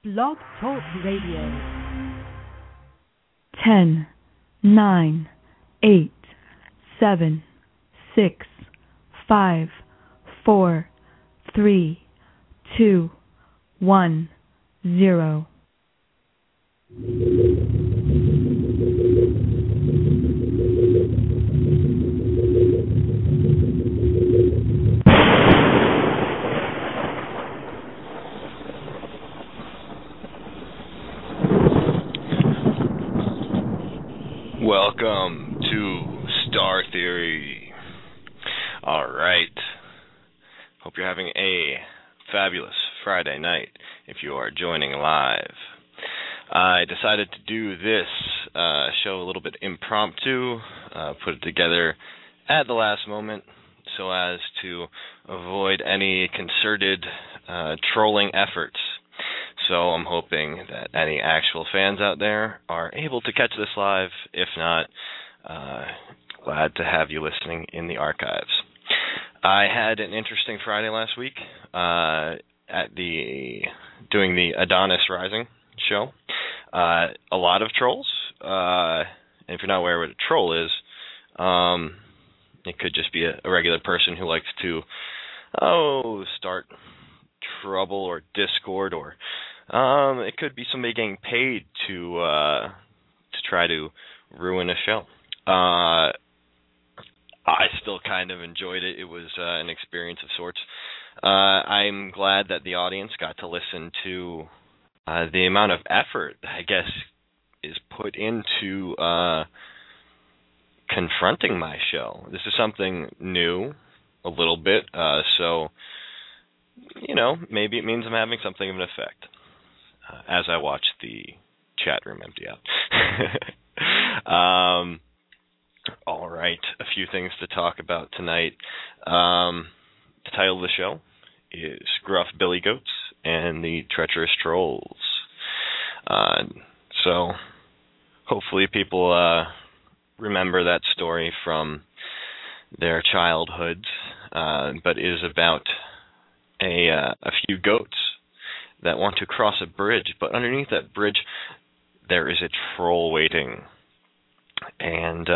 Blog Talk Radio. 10, 9, 8, 7, 6, 5, 4, 3, 2, 1, 0. Welcome to Star Theory. Alright. Hope you're having a fabulous Friday night if you are joining live. I decided to do this show a little bit impromptu, put it together at the last moment so as to avoid any concerted trolling efforts. So I'm hoping that any actual fans out there are able to catch this live. If not, glad to have you listening in the archives. I had an interesting Friday last week at doing the Adonis Rising show. A lot of trolls. And if you're not aware what a troll is, it could just be a regular person who likes to start trouble or discord, or it could be somebody getting paid to try to ruin a show. I still kind of enjoyed it. It was an experience of sorts. I'm glad that the audience got to listen to the amount of effort, I guess, is put into confronting my show. This is something new, a little bit, so maybe it means I'm having something of an effect as I watch the chat room empty out. All right, a few things to talk about tonight. The title of the show is Gruff Billy Goats and the Treacherous Trolls. So hopefully people remember that story from their childhoods, but it is about a few goats that want to cross a bridge, but underneath that bridge there is a troll waiting. And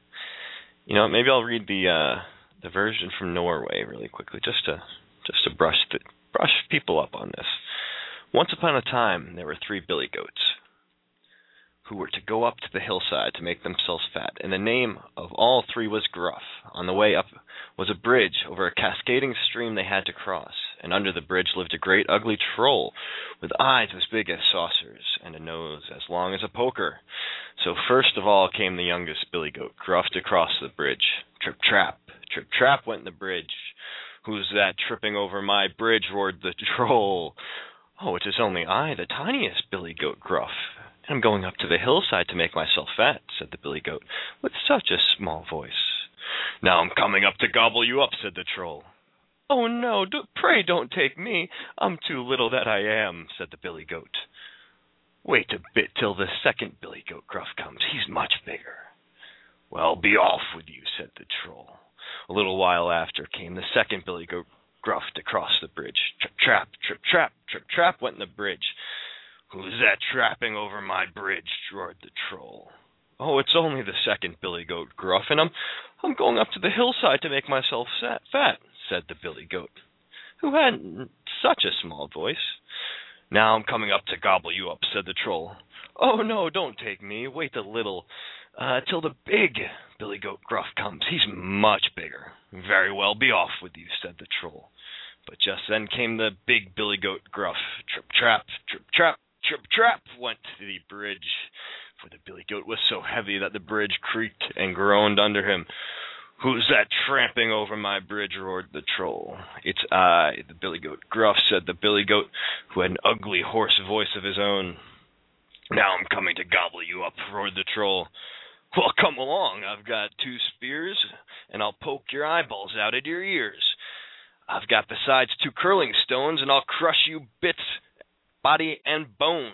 maybe I'll read the version from Norway really quickly, just to brush people up on this. Once upon a time, there were 3 billy goats who were to go up to the hillside to make themselves fat, and the name of all 3 was Gruff. On the way up was a bridge over a cascading stream they had to cross, and under the bridge lived a great ugly troll with eyes as big as saucers and a nose as long as a poker. So first of all came the youngest billy goat, Gruff, to cross the bridge. Trip, trap went the bridge. Who's that tripping over my bridge? Roared the troll. Oh, it is only I, the tiniest billy goat, Gruff. I'm going up to the hillside to make myself fat, said the billy goat, with such a small voice. Now I'm coming up to gobble you up, said the troll. Oh no, pray don't take me. I'm too little that I am, said the billy goat. Wait a bit till the second billy goat, Gruff, comes. He's much bigger. Well, be off with you, said the troll. A little while after came the second billy goat, Gruff, to cross the bridge. Trip, trap went the bridge. Who's that trapping over my bridge? Roared the troll. Oh, it's only the second billy goat, Gruff, and I'm going up to the hillside to make myself fat, said the billy goat, who had such a small voice. Now I'm coming up to gobble you up, said the troll. Oh no, don't take me. Wait a little, till the big billy goat, Gruff, comes. He's much bigger. Very well, be off with you, said the troll. But just then came the big billy goat, Gruff. Trip, trap went to the bridge, for the billy goat was so heavy that the bridge creaked and groaned under him. Who's that tramping over my bridge? Roared the troll. It's I, the billy goat, Gruff, said the billy goat, who had an ugly hoarse voice of his own. Now I'm coming to gobble you up, roared the troll. Well, come along. I've got 2 spears, and I'll poke your eyeballs out at your ears. I've got besides 2 curling stones, and I'll crush you bits, body and bones.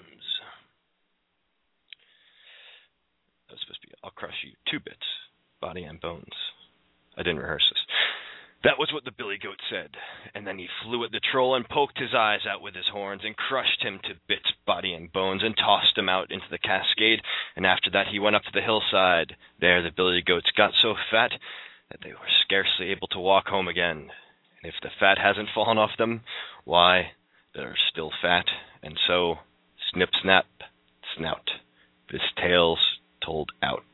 That was supposed to be, I'll crush you 2 bits, body and bones. I didn't rehearse this. That was what the billy goat said, and then he flew at the troll and poked his eyes out with his horns and crushed him to bits, body and bones, and tossed him out into the cascade, and after that he went up to the hillside. There the billy goats got so fat that they were scarcely able to walk home again, and if the fat hasn't fallen off them, why, they're still fat, and so, snip, snap, snout, this tale's told out.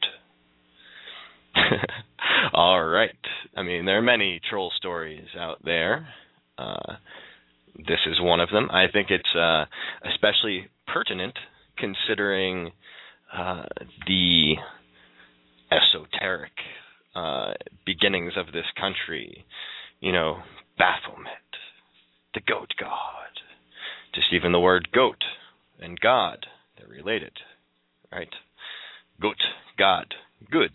All right. I mean, there are many troll stories out there. This is one of them. I think it's especially pertinent considering the esoteric beginnings of this country. You know, Baphomet, the goat god. Just even the word goat and god, they're related, right? Goat, god, good.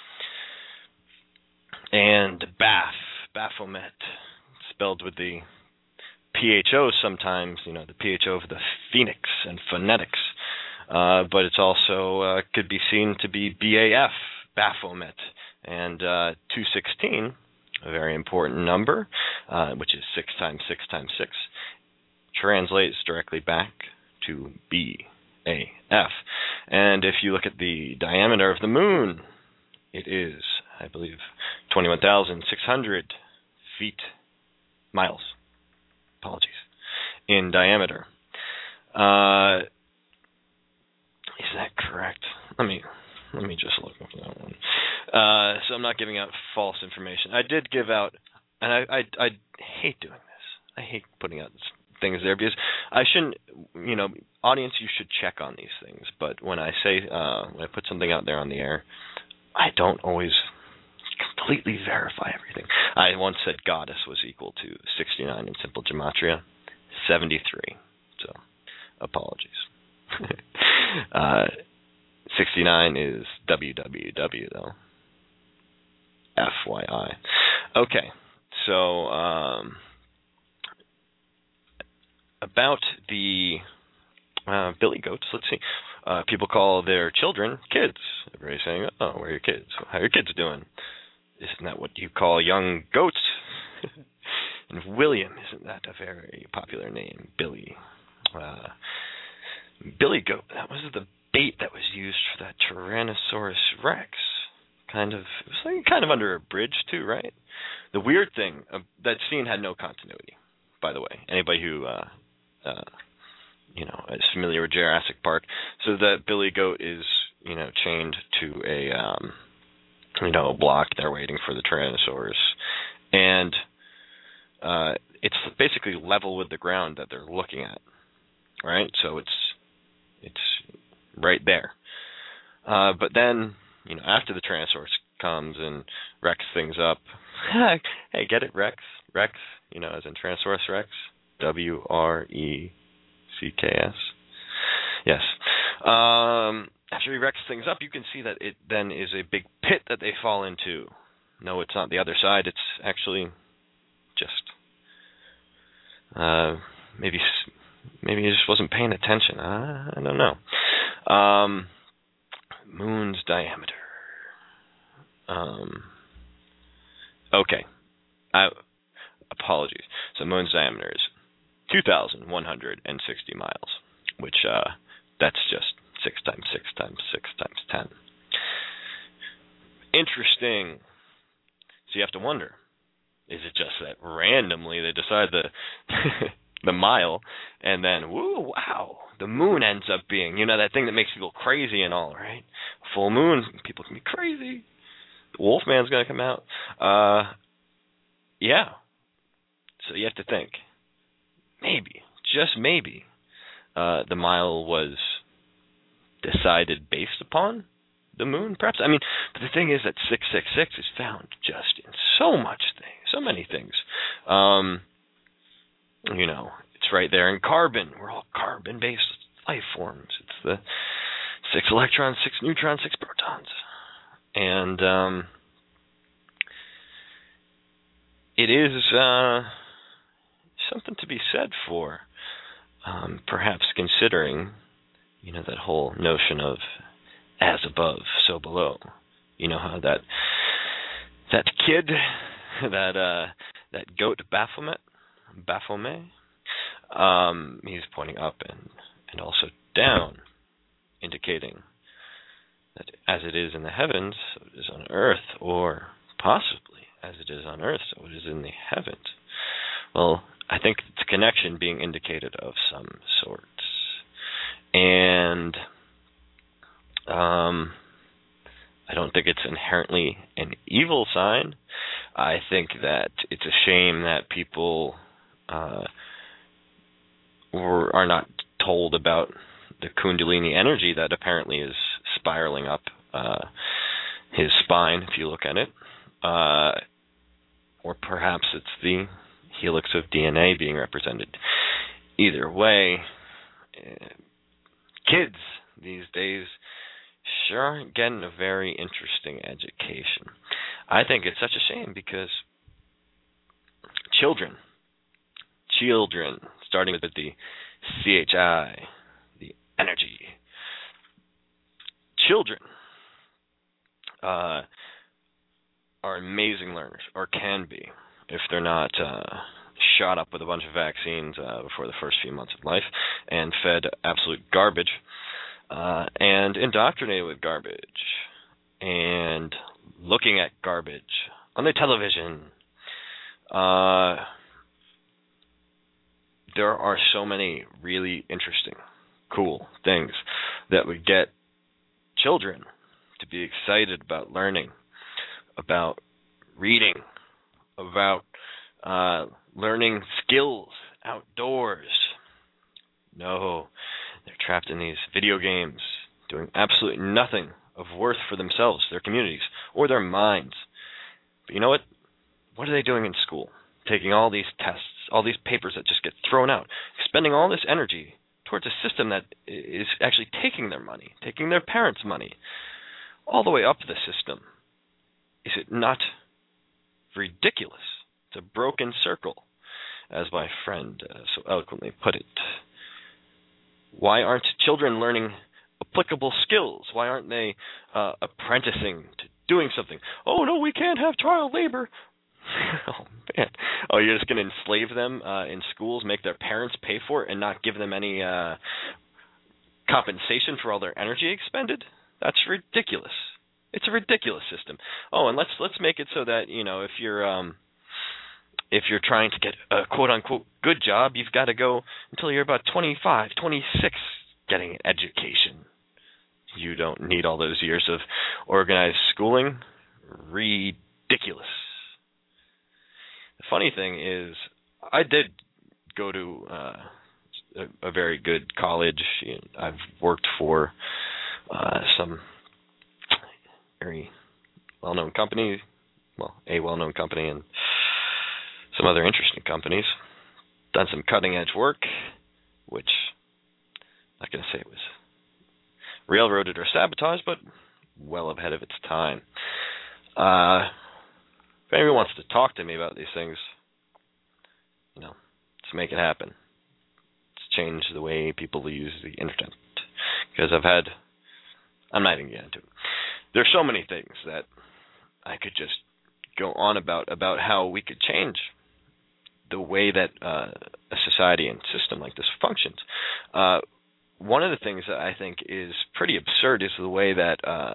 And Baphomet, spelled with the PHO sometimes, you know, the PHO of the phoenix and phonetics. But it's also could be seen to be BAF, Baphomet. And 216, a very important number, which is 6 times 6 times 6, translates directly back to BAF. And if you look at the diameter of the moon, it is, I believe, 21,600 miles, in diameter. Is that correct? Let me just look up that one. So I'm not giving out false information. I did give out, and I hate doing this. I hate putting out things there because I shouldn't, you know, audience, you should check on these things. But when I say, when I put something out there on the air, I don't always completely verify everything. I once said goddess was equal to 69 in simple gematria, 73. So, apologies. 69 is WWW though. FYI. Okay, so about the billy goats. Let's see. People call their children kids. Everybody's saying, "Oh, where are your kids? How are your kids doing?" Isn't that what you call young goats? And William, isn't that a very popular name? Billy. Billy goat. That was the bait that was used for that Tyrannosaurus Rex. It was like kind of under a bridge too, right? The weird thing, that scene had no continuity, by the way. Anybody who is familiar with Jurassic Park, so that billy goat is, chained to a block. They're waiting for the Tyrannosaurus, and it's basically level with the ground that they're looking at, right? So it's right there. But then, after the Tyrannosaurus comes and wrecks things up, hey, get it, Rex? Rex, as in Tyrannosaurus Rex, WRECKS. Yes. After he wrecks things up, you can see that it then is a big pit that they fall into. No, it's not the other side. It's actually just maybe he just wasn't paying attention. I don't know. Moon's diameter. Okay. Apologies. So moon's diameter is 2,160 miles, which that's just 6 times 6 times 6 times 10. Interesting. So you have to wonder, is it just that randomly they decide the mile, and then, wow, the moon ends up being, that thing that makes people crazy and all, right? Full moon, people can be crazy. The Wolfman's going to come out. Yeah. So you have to think, maybe, just maybe, the mile was decided based upon the moon, perhaps. I mean, but the thing is that 666 is found just in so many things. It's right there in carbon. We're all carbon-based life forms. It's the 6 electrons, 6 neutrons, 6 protons. And it is something to be said for perhaps considering, that whole notion of as above, so below. You know how that kid that goat Baphomet. He's pointing up and also down, indicating that as it is in the heavens, so it is on earth, or possibly as it is on earth, so it is in the heavens. Well, I think it's a connection being indicated of some sorts. And I don't think it's inherently an evil sign. I think that it's a shame that people are not told about the Kundalini energy that apparently is spiraling up his spine, if you look at it. Or perhaps it's the helix of DNA being represented. Either way, kids these days sure aren't getting a very interesting education. I think it's such a shame because children, starting with the CHI, the energy, children are amazing learners, or can be, if they're not shot up with a bunch of vaccines before the first few months of life and fed absolute garbage and indoctrinated with garbage and looking at garbage on the television. There are so many really interesting, cool things that would get children to be excited about learning, about reading, about learning skills outdoors. No, they're trapped in these video games, doing absolutely nothing of worth for themselves, their communities, or their minds. But you know what? What are they doing in school? Taking all these tests, all these papers that just get thrown out, spending all this energy towards a system that is actually taking their money, taking their parents' money, all the way up the system. Is it not ridiculous? It's a broken circle, as my friend so eloquently put it. Why aren't children learning applicable skills? Why aren't they apprenticing to doing something? Oh, no, we can't have child labor. Oh, man. Oh, you're just going to enslave them in schools, make their parents pay for it, and not give them any compensation for all their energy expended? That's ridiculous. It's a ridiculous system. Oh, and let's make it so that, you know, if you're trying to get a quote-unquote good job, you've got to go until you're about 25, 26 getting an education. You don't need all those years of organized schooling. Ridiculous. The funny thing is, I did go to a very good college. I've worked for some very well-known company, a well-known company, and some other interesting companies. Done some cutting-edge work, which I'm not going to say it was railroaded or sabotaged, but well ahead of its time. If anyone wants to talk to me about these things, you know, let's make it happen. Let's change the way people use the internet. Because I'm not even getting into it. There's so many things that I could just go on about how we could change the way that a society and system like this functions. One of the things that I think is pretty absurd is the way that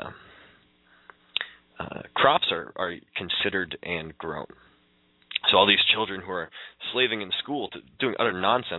crops are considered and grown. So all these children who are slaving in school, doing utter nonsense,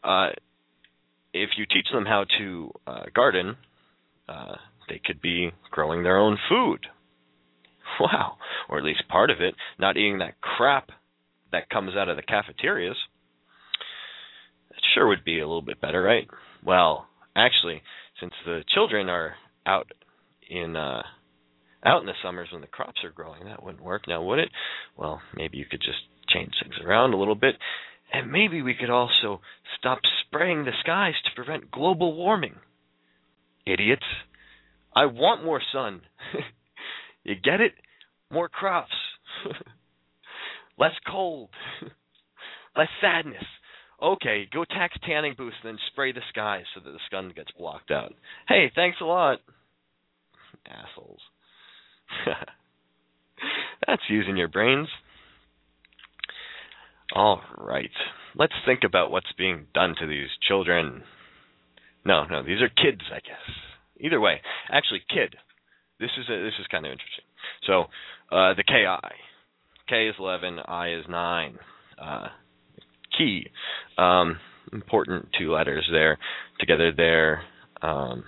if you teach them how to garden, they could be growing their own food. Wow. Or at least part of it, not eating that crap that comes out of the cafeterias. That sure would be a little bit better, right? Well, actually, since the children are out in the summers when the crops are growing, that wouldn't work now, would it? Well, maybe you could just change things around a little bit, and maybe we could also stop spraying the skies to prevent global warming. Idiots. I want more sun. You get it? More crops. Less cold. Less sadness. Okay, go tax tanning booths, then spray the skies so that the sun gets blocked out. Hey, thanks a lot. Assholes. That's using your brains. All right. Let's think about what's being done to these children. No, these are kids, I guess. Either way, actually, kid. This is kind of interesting. So, the KI. K is 11, I is 9. Key. Important 2 letters there. Together there. I've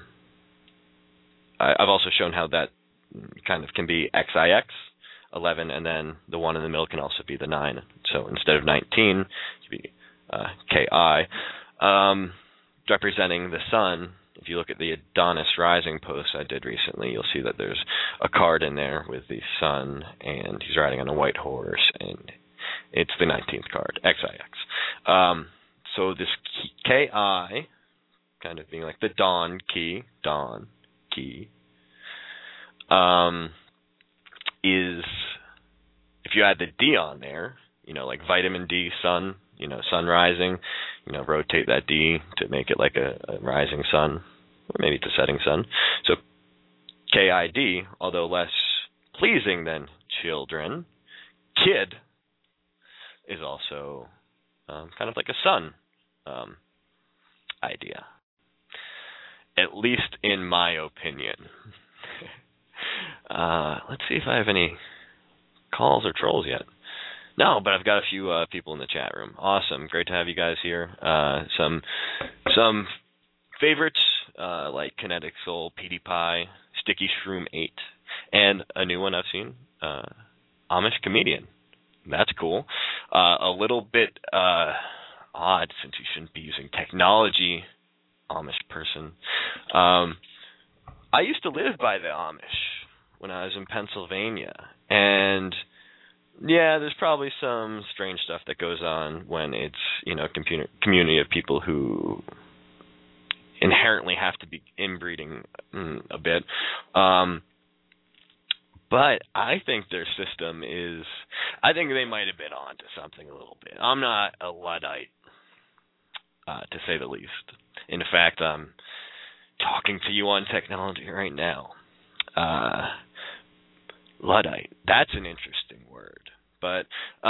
also shown how that kind of can be XIX, 11, and then the 1 in the middle can also be the 9. So instead of 19, it should be KI. Representing the sun, if you look at the Adonis Rising post I did recently, you'll see that there's a card in there with the sun, and he's riding on a white horse, and it's the 19th card, XIX. So this KI, kind of being like the dawn key, is, if you add the D on there, like vitamin D, sun, sun rising, rotate that D to make it like a rising sun, or maybe it's a setting sun. So KID, although less pleasing than children, kid is also kind of like a sun idea, at least in my opinion. Let's see if I have any calls or trolls yet. No, but I've got a few people in the chat room. Awesome. Great to have you guys here. Some favorites like Kinetic Soul, PewDiePie, Sticky Shroom 8, and a new one I've seen, Amish Comedian. That's cool. A little bit odd, since you shouldn't be using technology, Amish person. I used to live by the Amish when I was in Pennsylvania, and yeah, there's probably some strange stuff that goes on when it's, community of people who inherently have to be inbreeding a bit. But I think their system is, I think they might have been onto something a little bit. I'm not a Luddite, to say the least. In fact, I'm talking to you on technology right now. Luddite, that's an interesting word. But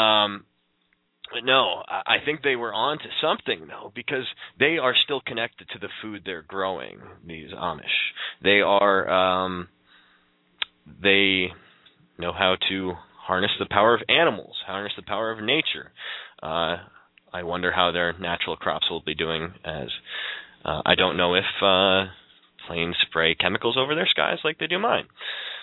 no, I think they were onto something, though, because they are still connected to the food they're growing, these Amish. They are, they know how to harness the power of animals, harness the power of nature. I wonder how their natural crops will be doing, as I don't know if planes spray chemicals over their skies like they do mine,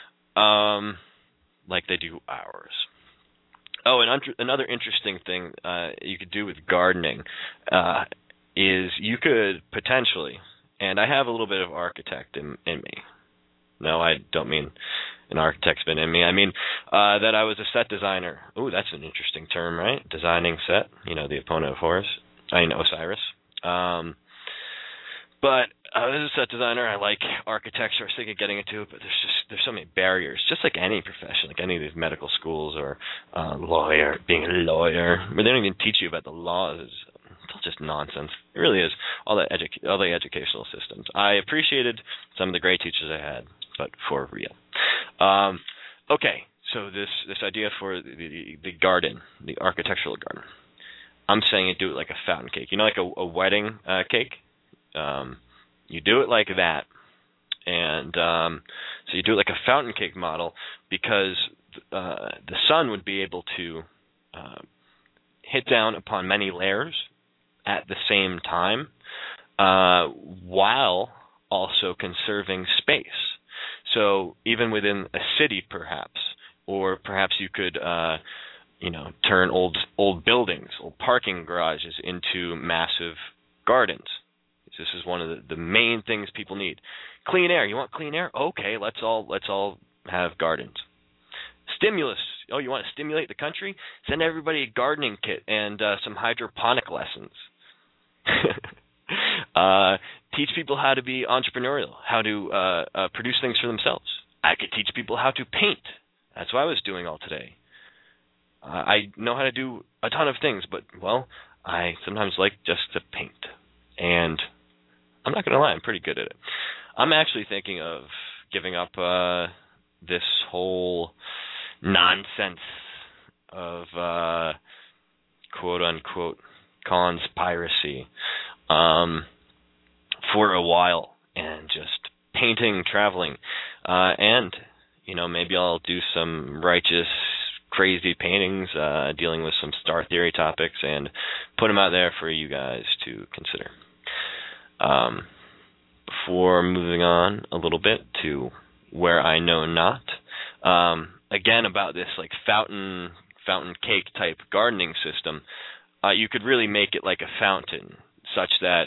like they do ours. Oh, and another interesting thing you could do with gardening is you could potentially, and I have a little bit of architect in me. No, I don't mean an architect's been in me. I mean that I was a set designer. Ooh, that's an interesting term, right? Designing set, the opponent of Horus. Osiris. But as a set designer, I like architecture. I was thinking of getting into it, but there's so many barriers. Just like any profession, like any of these medical schools or being a lawyer, where they don't even teach you about the laws. It's all just nonsense. It really is. All the educational systems. I appreciated some of the great teachers I had, but for real. Okay, so this idea for the garden, the architectural garden. I'm saying you do it like a fountain cake. Like a wedding cake. You do it like that, and so you do it like a fountain cake model, because the sun would be able to hit down upon many layers at the same time, while also conserving space. So even within a city, perhaps, or perhaps you could turn old buildings, old parking garages into massive gardens. This is one of the main things people need. Clean air. You want clean air? Okay, let's all have gardens. Stimulus. Oh, you want to stimulate the country? Send everybody a gardening kit and some hydroponic lessons. Teach people how to be entrepreneurial, how to produce things for themselves. I could teach people how to paint. That's what I was doing all today. I know how to do a ton of things, but, well, I sometimes like just to paint. And I'm not going to lie, I'm pretty good at it. I'm actually thinking of giving up this whole nonsense of quote-unquote conspiracy for a while, and just painting, traveling, and, maybe I'll do some righteous, crazy paintings dealing with some star theory topics and put them out there for you guys to consider. Before moving on a little bit to where I know not, again about this like fountain cake type gardening system, you could really make it like a fountain, such that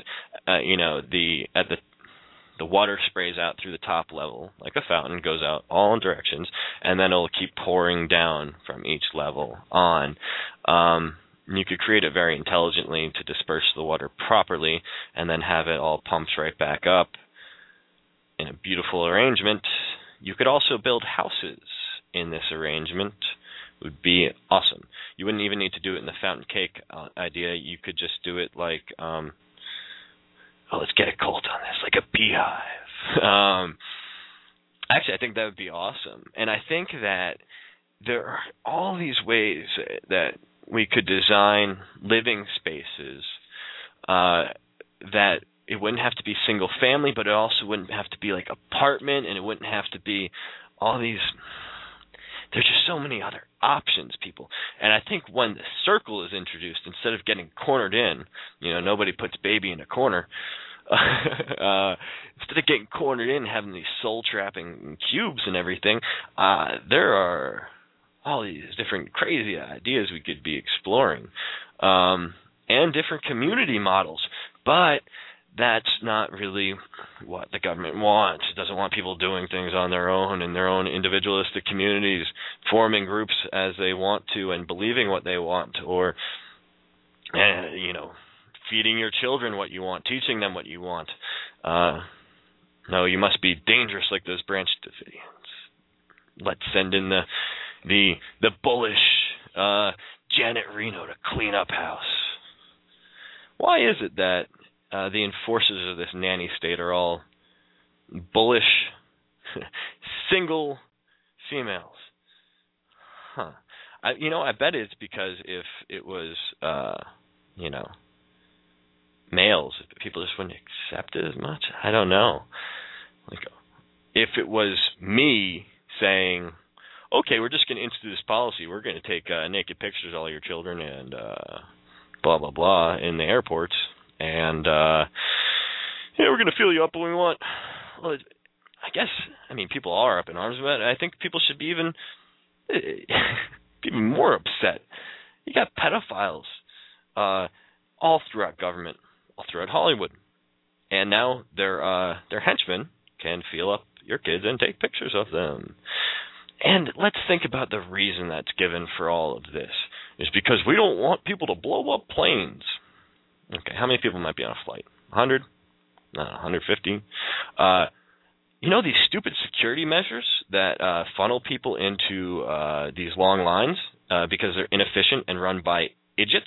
the water sprays out through the top level like a fountain, goes out all directions, and then it'll keep pouring down from each level on. You could create it very intelligently to disperse the water properly, and then have it all pumped right back up in a beautiful arrangement. You could also build houses in this arrangement. It would be awesome. You wouldn't even need to do it in the fountain cake idea. You could just do it like, let's get a cult on this, like a beehive. Actually, I think that would be awesome. And I think that there are all these ways that we could design living spaces that it wouldn't have to be single family, but it also wouldn't have to be like apartment, and it wouldn't have to be all these. There's just so many other options, people. And I think when the circle is introduced, instead of getting cornered in, nobody puts baby in a corner. Instead of getting cornered in, having these soul trapping cubes and everything, there are all these different crazy ideas we could be exploring, and different community models. But that's not really what the government wants. It doesn't want people doing things on their own in their own individualistic communities, forming groups as they want to and believing what they want, or, feeding your children what you want, teaching them what you want. No, you must be dangerous like those Branch Davidians. Let's send in the bullish Janet Reno to clean up house. Why is it that the enforcers of this nanny state are all bullish, single females? I bet it's because if it was, males, people just wouldn't accept it as much. I don't know. Like, if it was me saying, okay, we're just going to institute this policy, we're going to take naked pictures of all your children and blah, blah, blah in the airports, and we're going to fill you up when we want. Well, I guess, people are up in arms about it. I think people should be even more upset. You got pedophiles all throughout government, all throughout Hollywood, and now their henchmen can feel up your kids and take pictures of them. And let's think about the reason that's given for all of this. It's because we don't want people to blow up planes. Okay, how many people might be on a flight? 100? 150? These stupid security measures that funnel people into these long lines because they're inefficient and run by idiots?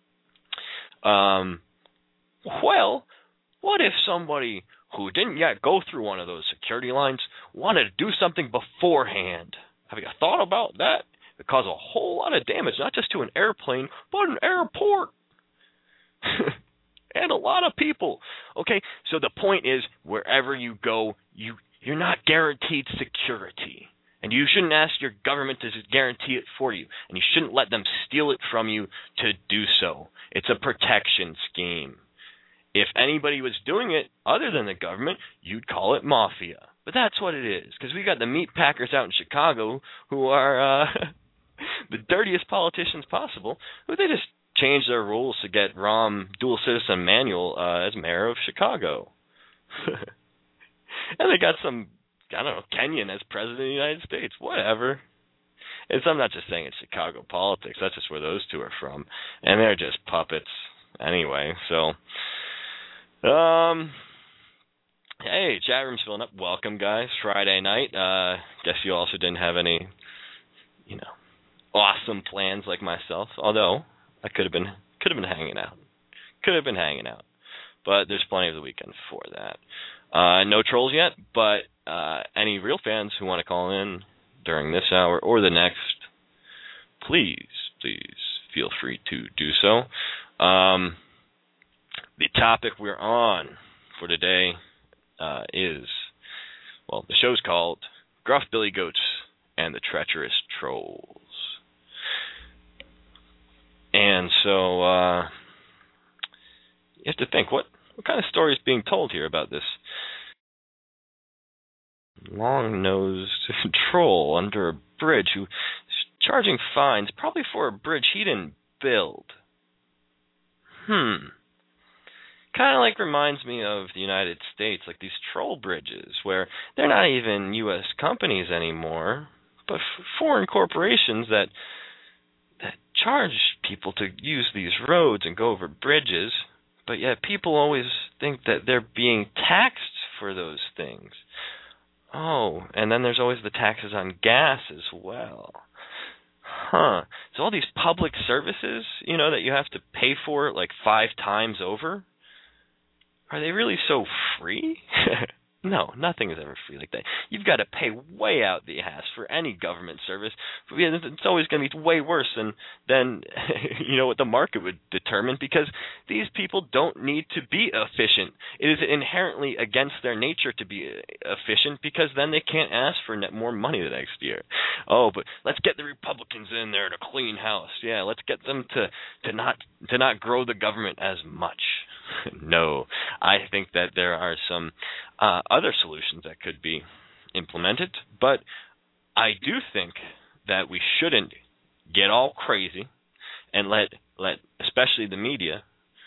Well, what if somebody who didn't yet go through one of those security lines wanted to do something beforehand? Have you thought about that? It cause a whole lot of damage, not just to an airplane, but an airport. And a lot of people. Okay, so the point is, wherever you go, you're not guaranteed security. And you shouldn't ask your government to guarantee it for you. And you shouldn't let them steal it from you to do so. It's a protection scheme. If anybody was doing it other than the government, you'd call it mafia. But that's what it is, because we got the meat packers out in Chicago who are the dirtiest politicians possible, who they just changed their rules to get Rahm Dual Citizen Manuel as mayor of Chicago. And they got some, Kenyan as president of the United States. Whatever. I'm not just saying it's Chicago politics. That's just where those two are from. And they're just puppets anyway. So, hey, chat room's filling up. Welcome, guys. Friday night. Guess you also didn't have any, awesome plans like myself. Although I could have been hanging out. But there's plenty of the weekend for that. No trolls yet, but any real fans who want to call in during this hour or the next, please feel free to do so. The topic we're on for today is, well, the show's called Gruff Billy Goats and the Treacherous Trolls. And so you have to think, what kind of story is being told here about this long-nosed troll under a bridge who is charging fines, probably for a bridge he didn't build? Kind of like reminds me of the United States, like these troll bridges, where they're not even U.S. companies anymore, but foreign corporations that charge people to use these roads and go over bridges, but yet people always think that they're being taxed for those things. Oh, and then there's always the taxes on gas as well. So all these public services, that you have to pay for like 5 times over, are they really so free? No, nothing is ever free like that. You've got to pay way out the ass for any government service. It's always going to be way worse than what the market would determine, because these people don't need to be efficient. It is inherently against their nature to be efficient, because then they can't ask for more money the next year. Oh, but let's get the Republicans in there to clean house. Yeah, let's get them to not grow the government as much. No, I think that there are some other solutions that could be implemented, but I do think that we shouldn't get all crazy and let especially the media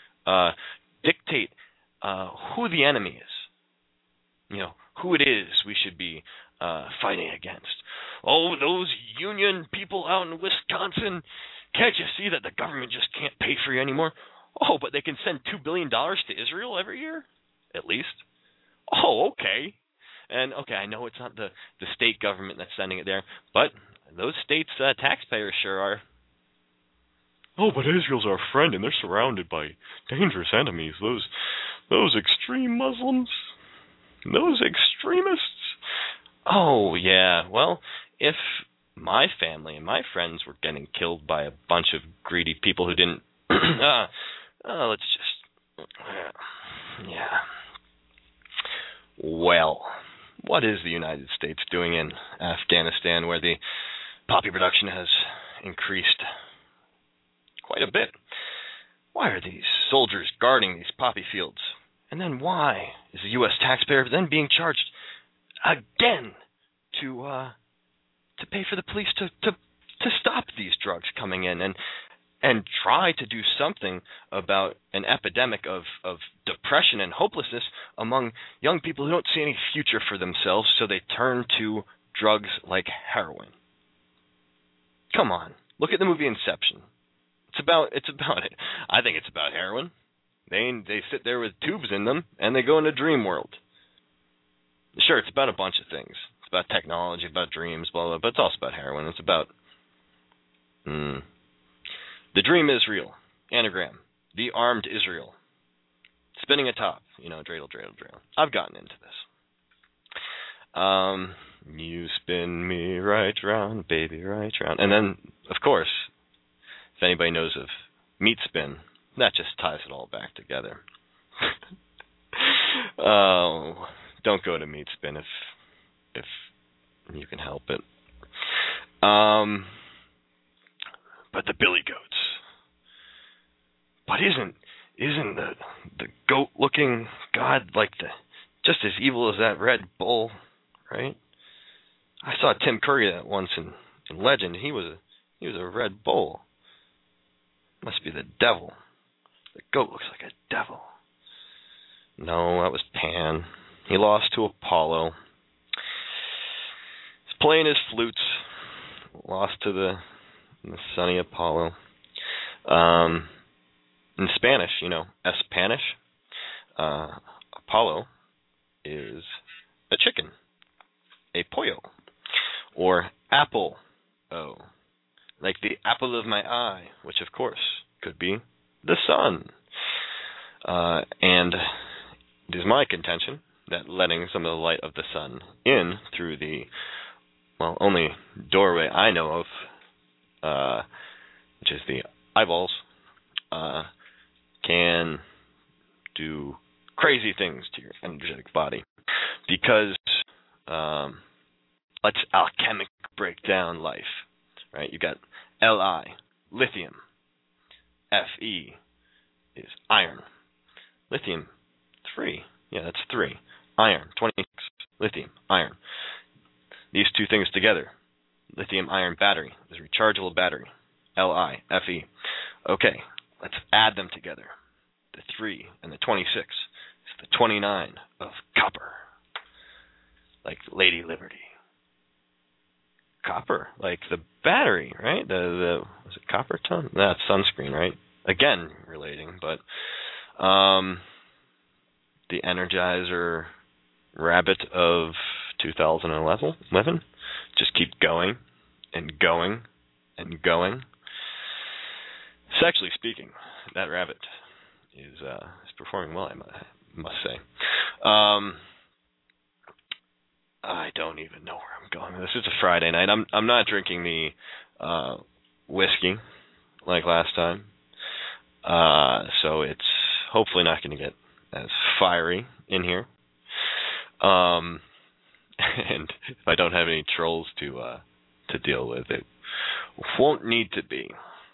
dictate who the enemy is. Who it is we should be fighting against. Oh, those union people out in Wisconsin, can't you see that the government just can't pay for you anymore? Oh, but they can send $2 billion to Israel every year, at least. Oh, okay. And, okay, I know it's not the state government that's sending it there, but those states' taxpayers sure are. Oh, but Israel's our friend, and they're surrounded by dangerous enemies. Those extreme Muslims, those extremists. Oh, yeah, well, if my family and my friends were getting killed by a bunch of greedy people who didn't... let's just... Yeah. Well, what is the United States doing in Afghanistan, where the poppy production has increased quite a bit? Why are these soldiers guarding these poppy fields? And then why is the U.S. taxpayer then being charged again to pay for the police to stop these drugs coming in and try to do something about an epidemic of depression and hopelessness among young people who don't see any future for themselves, so they turn to drugs like heroin? Come on, look at the movie Inception. It's about it. I think it's about heroin. They sit there with tubes in them and they go into a dream world. Sure, it's about a bunch of things. It's about technology, about dreams, blah blah. But it's also about heroin. It's about the dream is real. Anagram. The armed Israel. Spinning atop. Dreidel, dreidel, dreidel. I've gotten into this. You spin me right round, baby, right round. And then, of course, if anybody knows of meat spin, that just ties it all back together. Oh, don't go to meat spin if you can help it. But the Billy Goats. But isn't the goat-looking god just as evil as that Red Bull, right? I saw Tim Curry that once in Legend. He was a Red Bull. Must be the devil. The goat looks like a devil. No, that was Pan. He lost to Apollo. He's playing his flutes. Lost to the sunny Apollo. In Spanish, Spanish, Apollo is a chicken, a pollo, or apple, like the apple of my eye, which of course could be the sun. And it is my contention that letting some of the light of the sun in through the, only doorway I know of, which is the eyeballs can do crazy things to your energetic body because let's alchemic break down life, right? You got Li, lithium. Fe is iron. Lithium, 3. Yeah, that's 3. Iron, 26. Lithium, iron. These two things together, lithium-ion battery, is a rechargeable battery. Li, Fe. Okay, let's add them together. The 3 and the 26 is the 29 of copper. Like Lady Liberty. Copper, like the battery, right? The was it copper ton? That's sunscreen, right? Again, relating, but the Energizer Rabbit of 2011 just keep going and going and going. Sexually speaking, that rabbit is performing well, I must say. I don't even know where I'm going. This is a Friday night. I'm not drinking the whiskey like last time, so it's hopefully not going to get as fiery in here. And if I don't have any trolls to deal with, it won't need to be.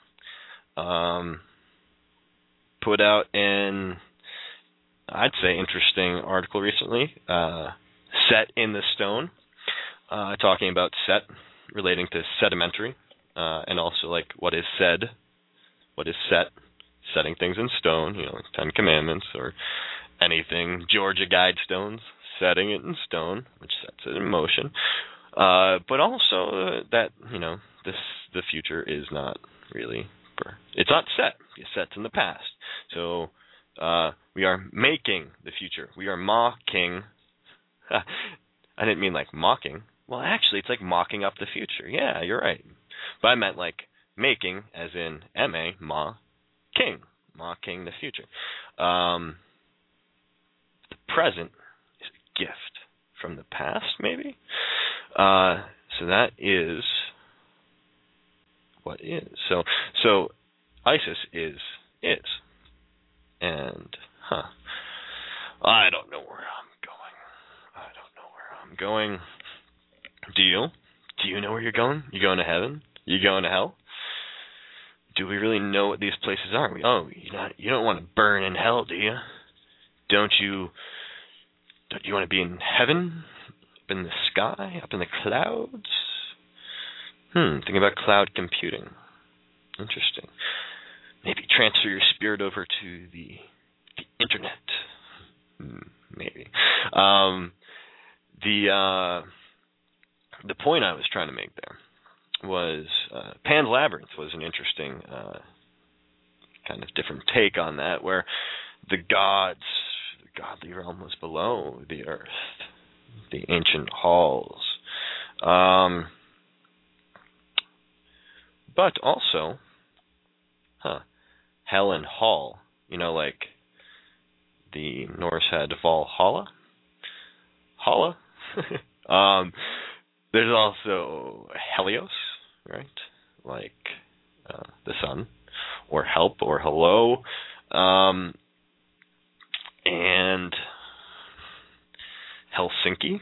Put out an, I'd say, interesting article recently. Set in the Stone, talking about set, relating to sedimentary, and also like what is said, what is set, setting things in stone, like 10 Commandments or anything, Georgia Guidestones, setting it in stone, which sets it in motion, but also that, the future is not really, it's not set, it's set in the past, so we are making the future, we are mocking. I didn't mean like mocking. Well, actually, it's like mocking up the future. Yeah, you're right. But I meant like making, as in M-A, mocking the future. The present is a gift from the past, maybe? So that is what is. So ISIS is. And, I don't know where I'm going. Do you? Do you know where you're going? You going to heaven? You going to hell? Do we really know what these places are? You don't want to burn in hell, do you? Don't you want to be in heaven? Up in the sky? Up in the clouds? Thinking about cloud computing. Interesting. Maybe transfer your spirit over to the internet. Maybe. The point I was trying to make there was Pan's Labyrinth was an interesting kind of different take on that, where the godly realm was below the earth, the ancient halls. But also, hell and hall, like the Norse had Valhalla. Holla. There's also Helios, right? Like the sun, or help, or hello, and Helsinki.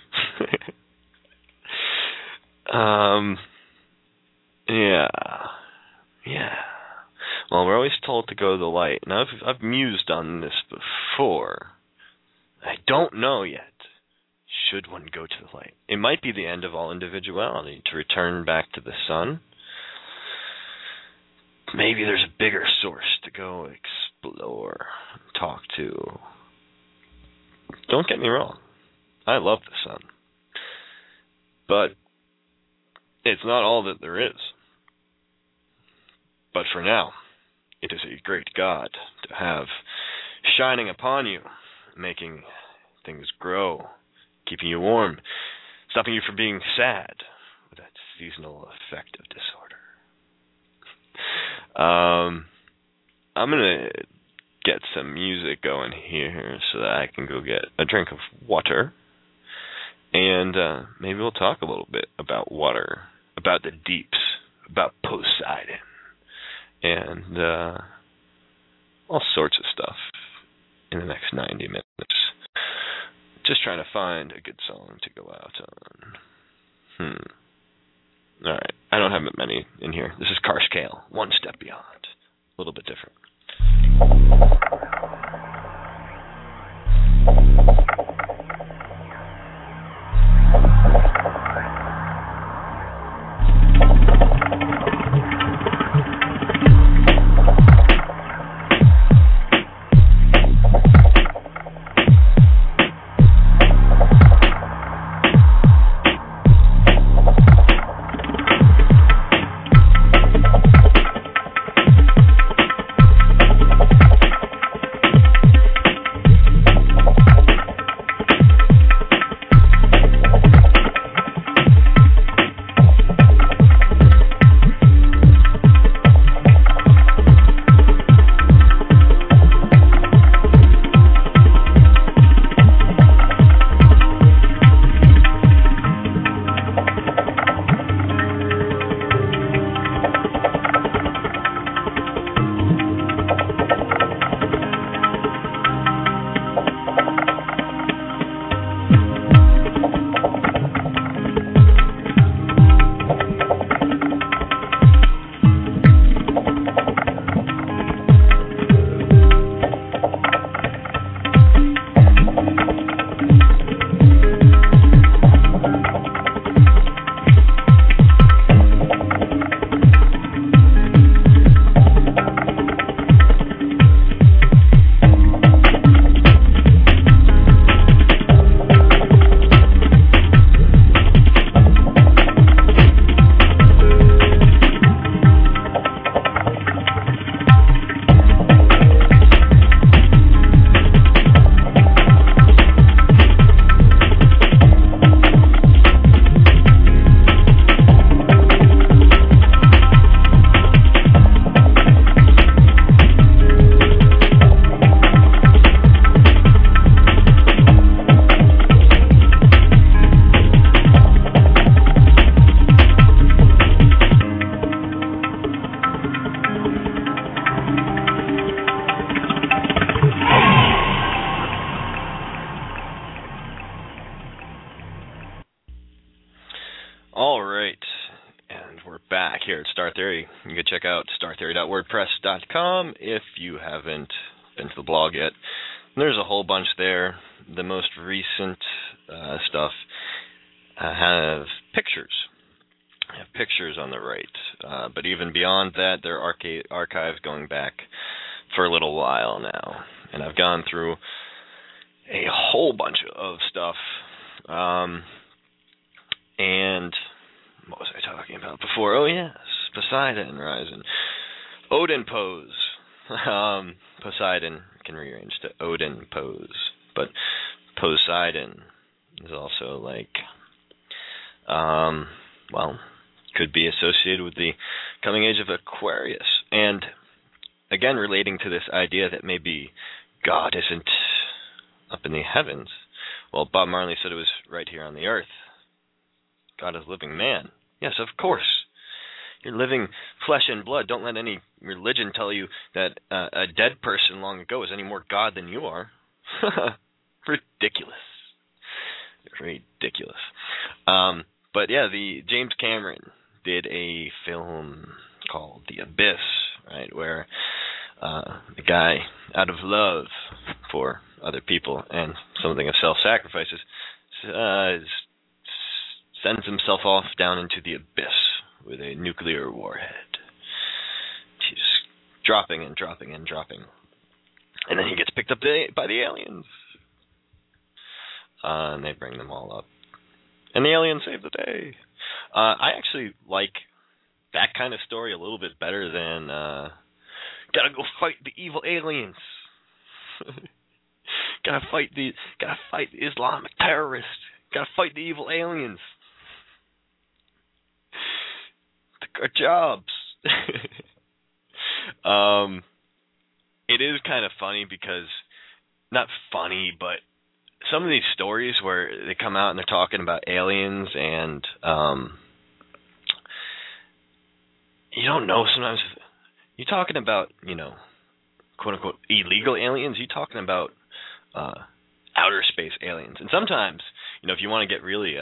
Yeah. Well, we're always told to go to the light. Now, I've mused on this before. I don't know yet. Should one go to the light? It might be the end of all individuality, to return back to the sun. Maybe there's a bigger source to go explore, talk to. Don't get me wrong. I love the sun. But it's not all that there is. But for now, it is a great God to have shining upon you, making things grow, keeping you warm, stopping you from being sad with that seasonal affective disorder. I'm going to get some music going here so that I can go get a drink of water. And maybe we'll talk a little bit about water, about the deeps, about Poseidon, and all sorts of stuff in the next 90 minutes. Just trying to find a good song to go out on. Alright, I don't have many in here. This is Karsh Kale, One Step Beyond. A little bit different. Here at Star Theory. You can check out startheory.wordpress.com if you haven't been to the blog yet. There's a whole bunch there. The most recent stuff have pictures. I have pictures on the right. But even beyond that, there are archives going back for a little while now. And I've gone through a whole bunch of stuff. And what was I talking about before? Oh, yes, Poseidon rising. Odin pose. Poseidon can rearrange to Odin pose. But Poseidon is also like, could be associated with the coming age of Aquarius. And again, relating to this idea that maybe God isn't up in the heavens. Well, Bob Marley said it was right here on the earth. God is living man. Yes, of course. You're living flesh and blood. Don't let any religion tell you that a dead person long ago is any more God than you are. Ridiculous. Ridiculous. But yeah, the James Cameron did a film called The Abyss, right, where the guy, out of love for other people and something of self-sacrifices, sends himself off down into the abyss with a nuclear warhead. He's dropping and dropping and dropping. And then he gets picked up by the aliens. And they bring them all up. And the aliens save the day. I actually like that kind of story a little bit better than gotta go fight the evil aliens. gotta fight the Islamic terrorists. Gotta fight the evil aliens. Our jobs. It is kind of funny because, not funny, but some of these stories where they come out and they're talking about aliens and you don't know sometimes You talking about, quote unquote illegal aliens? You talking about outer space aliens? And sometimes, if you want to get really,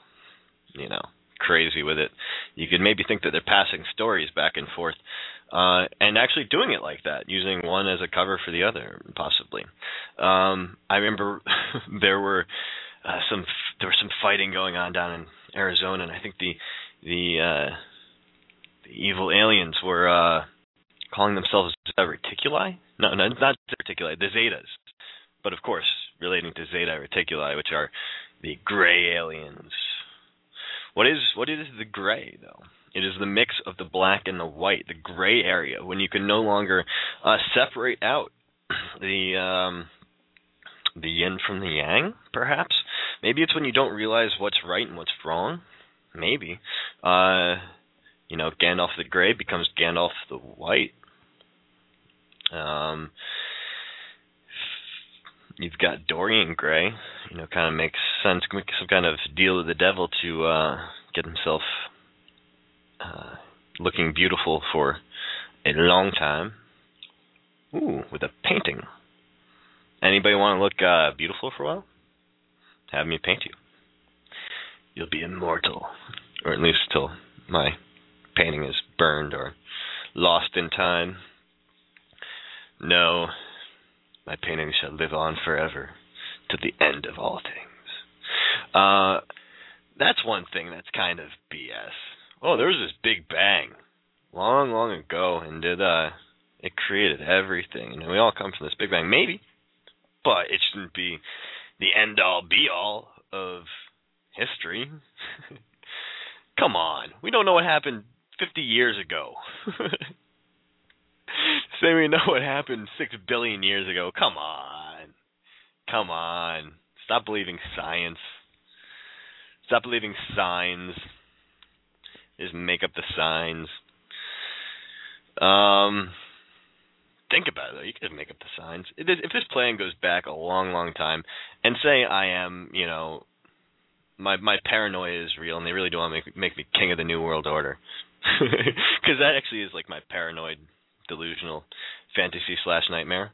crazy with it, you could maybe think that they're passing stories back and forth, and actually doing it like that, using one as a cover for the other, possibly. I remember there was some fighting going on down in Arizona, and I think the evil aliens were calling themselves Reticuli. No, not Reticuli, the Zetas. But of course, relating to Zeta Reticuli, which are the gray aliens. What is the gray, though? It is the mix of the black and the white, the gray area, when you can no longer separate out the yin from the yang, perhaps. Maybe it's when you don't realize what's right and what's wrong. Maybe. Gandalf the Grey becomes Gandalf the White. You've got Dorian Gray, kind of makes sense, some kind of deal with the devil to get himself looking beautiful for a long time. Ooh, with a painting. Anybody want to look beautiful for a while? Have me paint you. You'll be immortal, or at least till my painting is burned or lost in time. No, my painting shall live on forever to the end of all things. That's one thing that's kind of BS. Oh, there was this big bang long, long ago, and it created everything. We all come from this big bang, maybe, but it shouldn't be the end-all, be-all of history. Come on. We don't know what happened 50 years ago. Say we know what happened 6 billion years ago. Come on. Come on. Stop believing science. Stop believing signs. Just make up the signs. Think about it, though. You can make up the signs. If this plan goes back a long, long time, and say I am, my paranoia is real, and they really do want to make me king of the New World Order. Because that actually is like my paranoid, delusional fantasy/nightmare.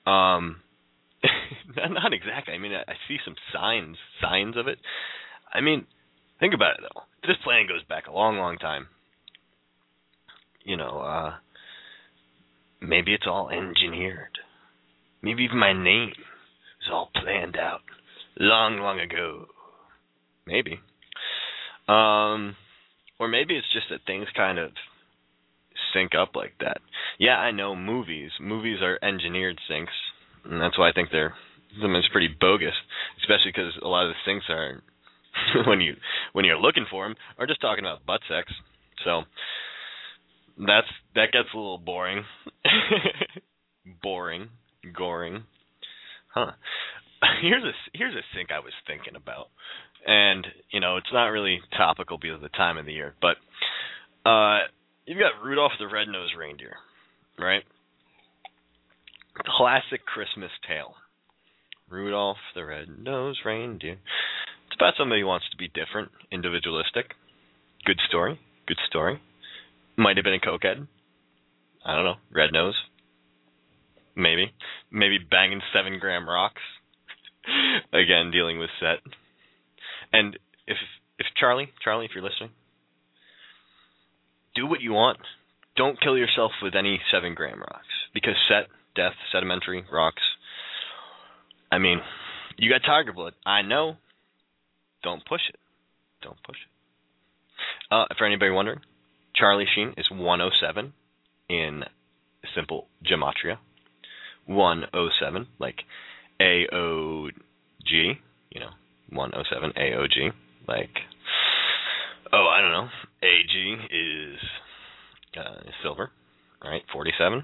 Not exactly. I mean, I see some signs of it. I mean, think about it, though. If this plan goes back a long, long time, maybe it's all engineered. Maybe even my name is all planned out long, long ago. Maybe. Or maybe it's just that things kind of sync up like that. Yeah, I know movies. Movies are engineered syncs, and that's why I think it's pretty bogus, especially because a lot of the syncs are, when you're looking for them, are just talking about butt sex. So that gets a little boring. Boring. Goring. Huh. Here's a sync I was thinking about. And, it's not really topical because of the time of the year, but you've got Rudolph the Red-Nosed Reindeer, right? Classic Christmas tale. Rudolph the Red-Nosed Reindeer. It's about somebody who wants to be different, individualistic. Good story. Might have been a cokehead. I don't know. Red nose. Maybe banging 7-gram rocks. Again, dealing with Set. And if Charlie, if you're listening, do what you want. Don't kill yourself with any 7-gram rocks, because Set, death, sedimentary rocks. I mean, you got tiger blood. I know. Don't push it. For anybody wondering, Charlie Sheen is 107 in simple gematria. 107, like AOG, 107 AOG, like, I don't know, AG is silver, right? 47.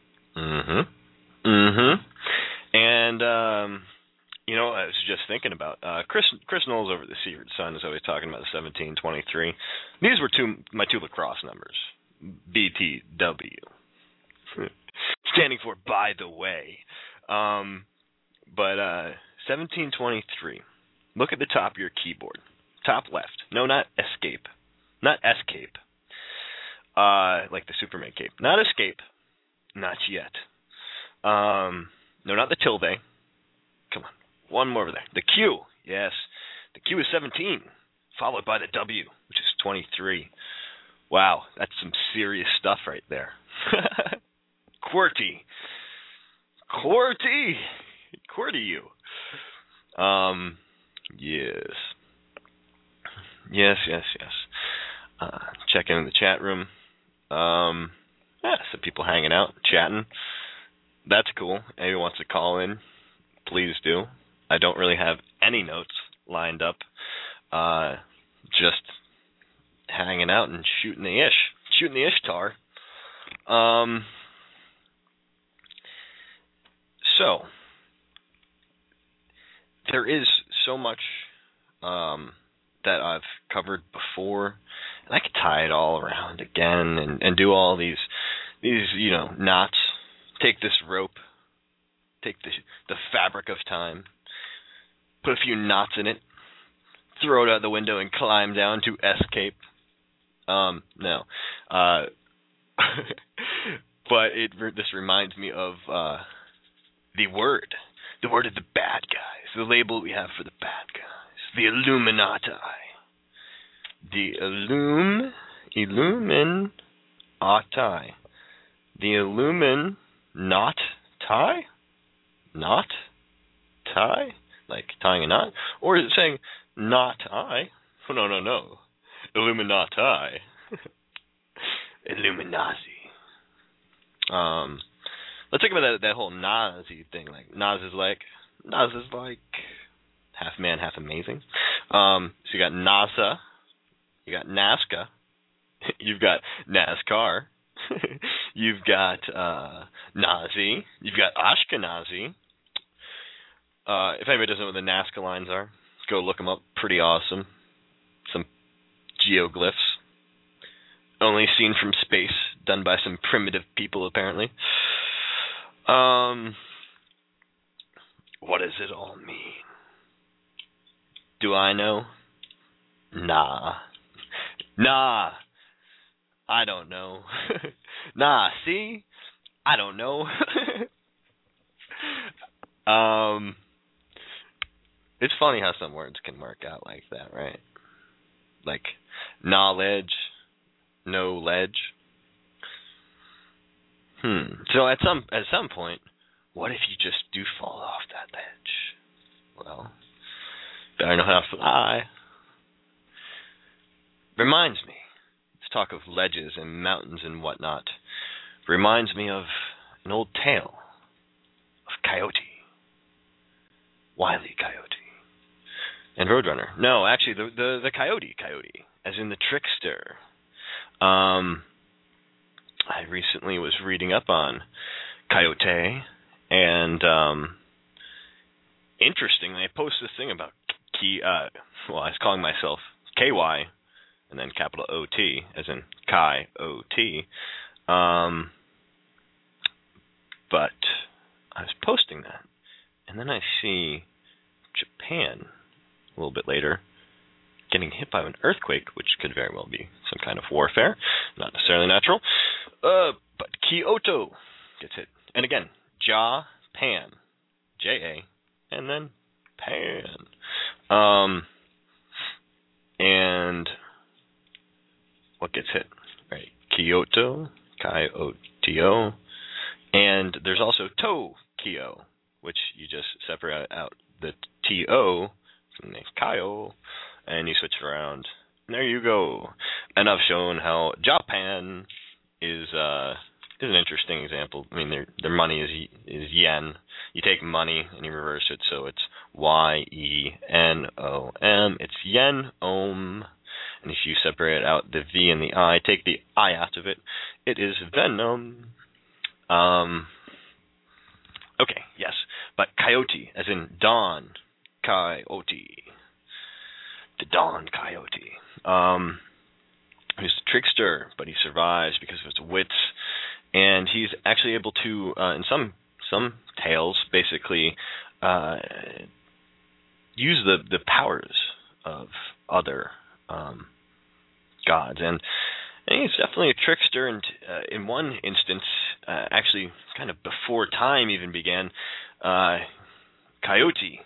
And I was just thinking about Chris Knowles over at the Secret Sun is always talking about the 1723. These were my two lacrosse numbers, BTW, standing for by the way. But 1723. Look at the top of your keyboard, top left. No, not escape, not escape. Like the Superman cape, not escape. Not yet. No, not the tilde. Come on. One more over there. The Q. Yes. The Q is 17, followed by the W, which is 23. Wow, that's some serious stuff right there. QWERTY. QWERTY you. Yes. Check in the chat room. Some people hanging out, chatting. That's cool. Anyone wants to call in, please do. I don't really have any notes lined up. Just hanging out and shooting the ishtar. So there is so much that I've covered before, and I could tie it all around again and do all these knots. Take this rope, take the fabric of time, put a few knots in it, throw it out the window, and climb down to escape. No. But this reminds me of the word of the bad guys, the label we have for the bad guys, the Illuminati. The Illuminati. The Illuminati? Not tie? Like tying a knot? Or is it saying not I? Oh, no. Illuminati. Illuminati. Let's think about that whole Nazi thing. Like Nas is like half man, half amazing. So you got NASA, you got Nazca, you've got NASCAR, you've got Nazi, you've got Ashkenazi. If anybody doesn't know what the Nazca lines are, go look them up. Pretty awesome. Some geoglyphs, only seen from space, done by some primitive people apparently. What does it all mean? Do I know? Nah. I don't know. See? I don't know. It's funny how some words can work out like that, right? Like knowledge, no ledge. So at some point, what if you just do fall off that ledge? Well, better know how to fly. Reminds me, let's talk of ledges and mountains and whatnot. Reminds me of an old tale of Coyote, Wile E. Coyote, and Roadrunner. No, actually, the Coyote, as in the trickster. I recently was reading up on Coyote, and interestingly, I posted this thing about I was calling myself KY, and then capital OT, as in Coyote. But I was posting that, and then I see Japan a little bit later getting hit by an earthquake, which could very well be some kind of warfare, not necessarily natural. But Kyoto gets hit. And again, Japan. J-A, and then Pan. And what gets hit? Right. Kyoto, K-I-O-T-O. And there's also Tokyo, which you just separate out the T-O from the Kyo, and you switch it around. And there you go. And I've shown how Japan is an interesting example. I mean, their money is yen. You take money and you reverse it, so it's Y-E-N-O-M. It's yen-om. And if you separate out the V and the I, take the I out of it, it is venom. Okay, yes. But coyote, as in dawn, coyote. The dawn coyote. He's a trickster, but he survives because of his wits. And he's actually able to, in some tales, basically use the powers of other gods. And he's definitely a trickster. And in one instance, actually kind of before time even began, Coyote,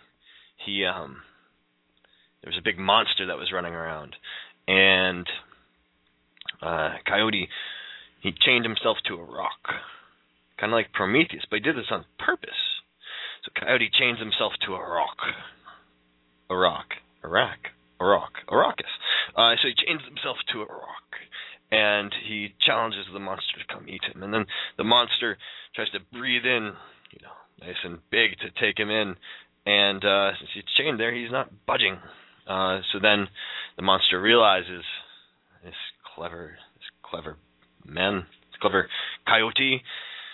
there was a big monster that was running around, and Coyote, he chained himself to a rock, kind of like Prometheus, but he did this on purpose. So Coyote chains himself to a rock. So he chains himself to a rock, and he challenges the monster to come eat him. And then the monster tries to breathe in, nice and big to take him in. And since he's chained there, he's not budging. So then the monster realizes this clever Coyote.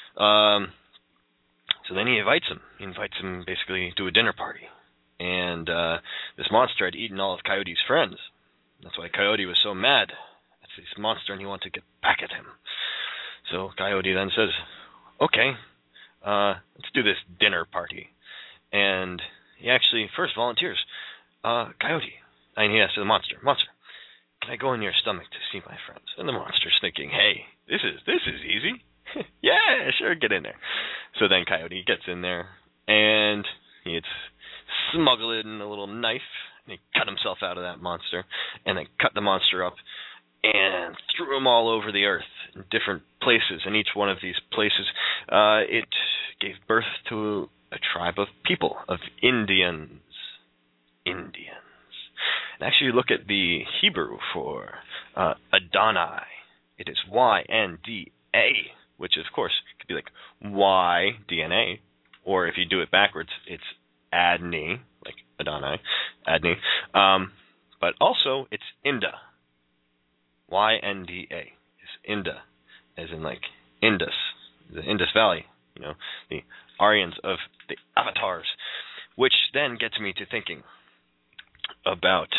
So then he invites him. He invites him basically to a dinner party. And this monster had eaten all of Coyote's friends. That's why Coyote was so mad at this monster, and he wanted to get back at him. So Coyote then says, okay, let's do this dinner party. And he actually first volunteers. Coyote, and he asks the monster, can I go in your stomach to see my friends? And the monster's thinking, hey, this is easy. Yeah, sure, get in there. So then Coyote gets in there, and he'd smuggle in a little knife, and he cut himself out of that monster, and then cut the monster up, and threw him all over the earth in different places. And each one of these places, it gave birth to a tribe of people, of Indians. And actually, look at the Hebrew for Adonai. It is Y-N-D-A, which of course could be like Y, DNA, or if you do it backwards, it's Adni, like Adonai, Adni. But also, it's Inda. Y-N-D-A is Inda, as in like Indus, the Indus Valley, the Aryans of the avatars, which then gets me to thinking about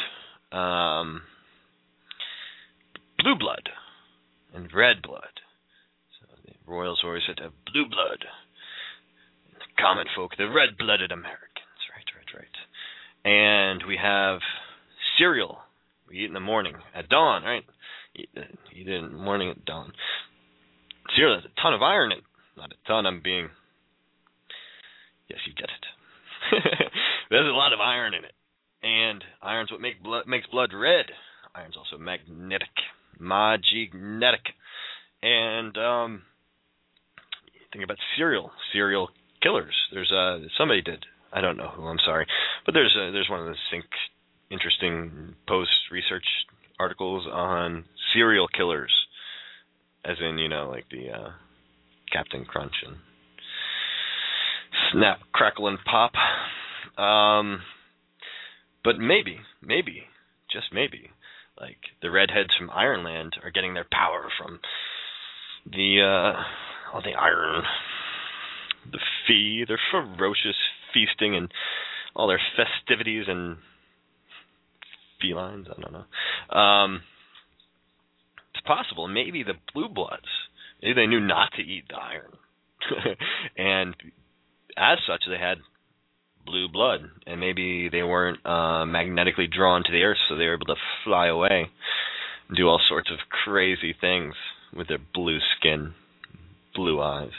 blue blood and red blood. So the royals always said to have blue blood. The common folk, the red-blooded Americans. Right. And we have cereal we eat in the morning at dawn, right? Eat it in the morning at dawn. Cereal has a ton of iron in it. Not a ton, yes, you get it. There's a lot of iron in it. And iron's what makes blood red. Iron's also magnetic. And think about serial killers. There's somebody did. I don't know who. I'm sorry, but there's one of the interesting post-research articles on serial killers, as in like the Captain Crunch and Snap, Crackle, and Pop. But maybe, just maybe, like the redheads from Ironland are getting their power from all the iron, their ferocious feasting and all their festivities and felines. I don't know. It's possible. Maybe the blue bloods, maybe they knew not to eat the iron, and as such, they had blue blood, and maybe they weren't magnetically drawn to the earth, so they were able to fly away and do all sorts of crazy things with their blue skin, blue eyes.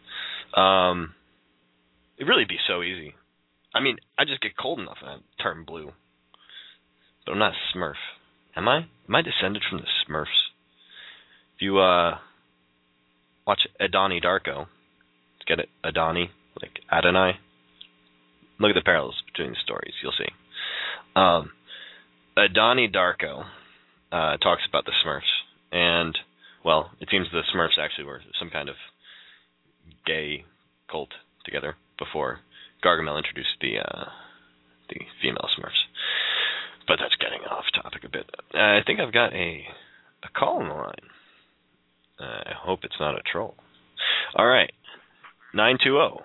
It'd really be so easy. I mean, I just get cold enough and I turn blue. But I'm not a Smurf. Am I? Am I descended from the Smurfs? If you watch Adonnie Darko, get it? Adonnie, like Adonai. Look at the parallels between the stories. You'll see. Adonnie Darko talks about the Smurfs, and well, it seems the Smurfs actually were some kind of gay cult together before Gargamel introduced the female Smurfs. But that's getting off topic a bit. I think I've got a call on the line. I hope it's not a troll. All right, 920.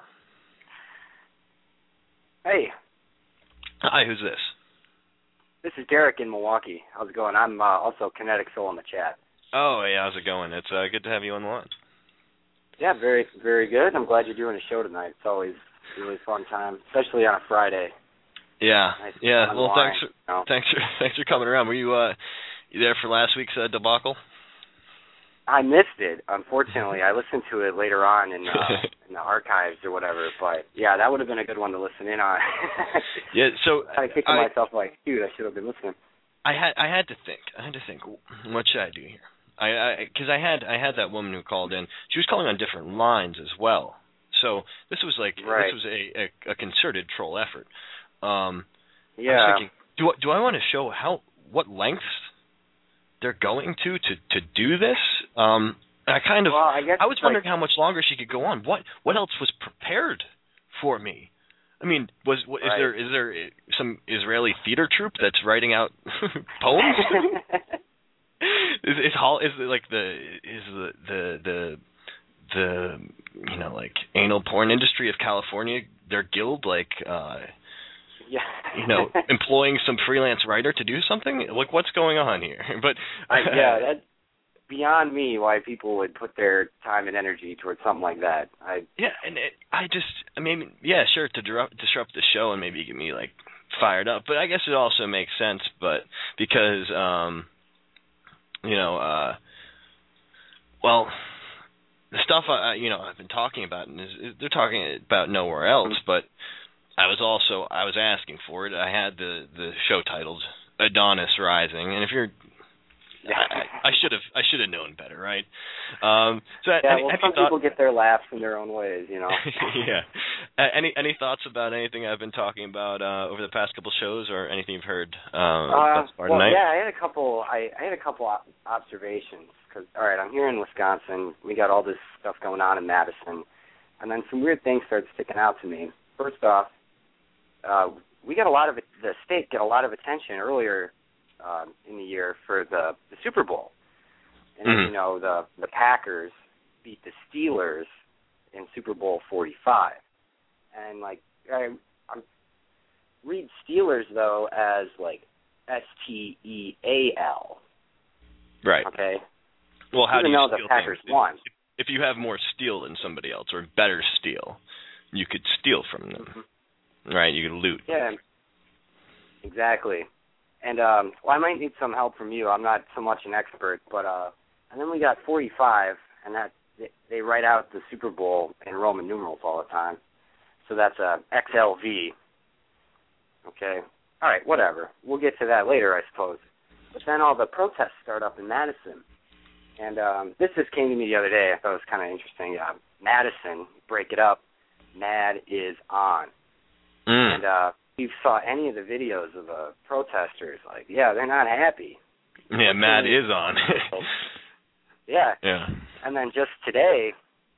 Hey. Hi, who's this? This is Derek in Milwaukee. How's it going? I'm also Kinetic Soul in the chat. Oh, yeah, how's it going? It's good to have you on the line. Yeah, very, very good. I'm glad you're doing a show tonight. It's always a really fun time, especially on a Friday. Yeah, nice yeah. Well, wine, thanks for coming around. Were you there for last week's debacle? I missed it, unfortunately. I listened to it later on in the archives or whatever, but yeah, that would have been a good one to listen in on. Yeah, so I kicking myself like, dude, I should have been listening. I had to think, what should I do here? Because I had that woman who called in. She was calling on different lines as well. So this was like this was a concerted troll effort. Yeah. I was thinking, do I want to show what lengths they're going to do this? I was wondering how much longer she could go on. What else was prepared for me? I mean, is there some Israeli theater troupe that's writing out poems? is like the like anal porn industry of California, their guild, like employing some freelance writer to do something? Like, what's going on here? But that's beyond me why people would put their time and energy towards something like that. Sure, to disrupt the show and maybe get me like fired up, but I guess it also makes sense, but because the stuff I've been talking about is they're talking about nowhere else, but I was asking for it. I had the show titled Adonis Rising, and if you're I should have known better, right? Some people get their laughs in their own ways, Yeah. Any thoughts about anything I've been talking about over the past couple shows, or anything you've heard thus far tonight? Yeah, I had a couple observations. Because, all right, I'm here in Wisconsin. We got all this stuff going on in Madison, and then some weird things started sticking out to me. First off, we got the state got a lot of attention earlier in the year for the Super Bowl, and the Packers beat the Steelers in Super Bowl 45, and like I read Steelers though as like STEAL, right? Okay. Well, how Even do you though steal the Packers things? won? If you have more steel than somebody else, or better steel, you could steal from them, right? You could loot. Yeah, exactly. And I might need some help from you. I'm not so much an expert, but and then we got 45, and that they write out the Super Bowl in Roman numerals all the time, so that's a XLV. Okay. All right. Whatever. We'll get to that later, I suppose. But then all the protests start up in Madison. And this just came to me the other day. I thought it was kind of interesting. Madison, break it up, Mad is on. And if you saw any of the videos of protesters, like, they're not happy. Yeah, Mad is on. Yeah. And then just today,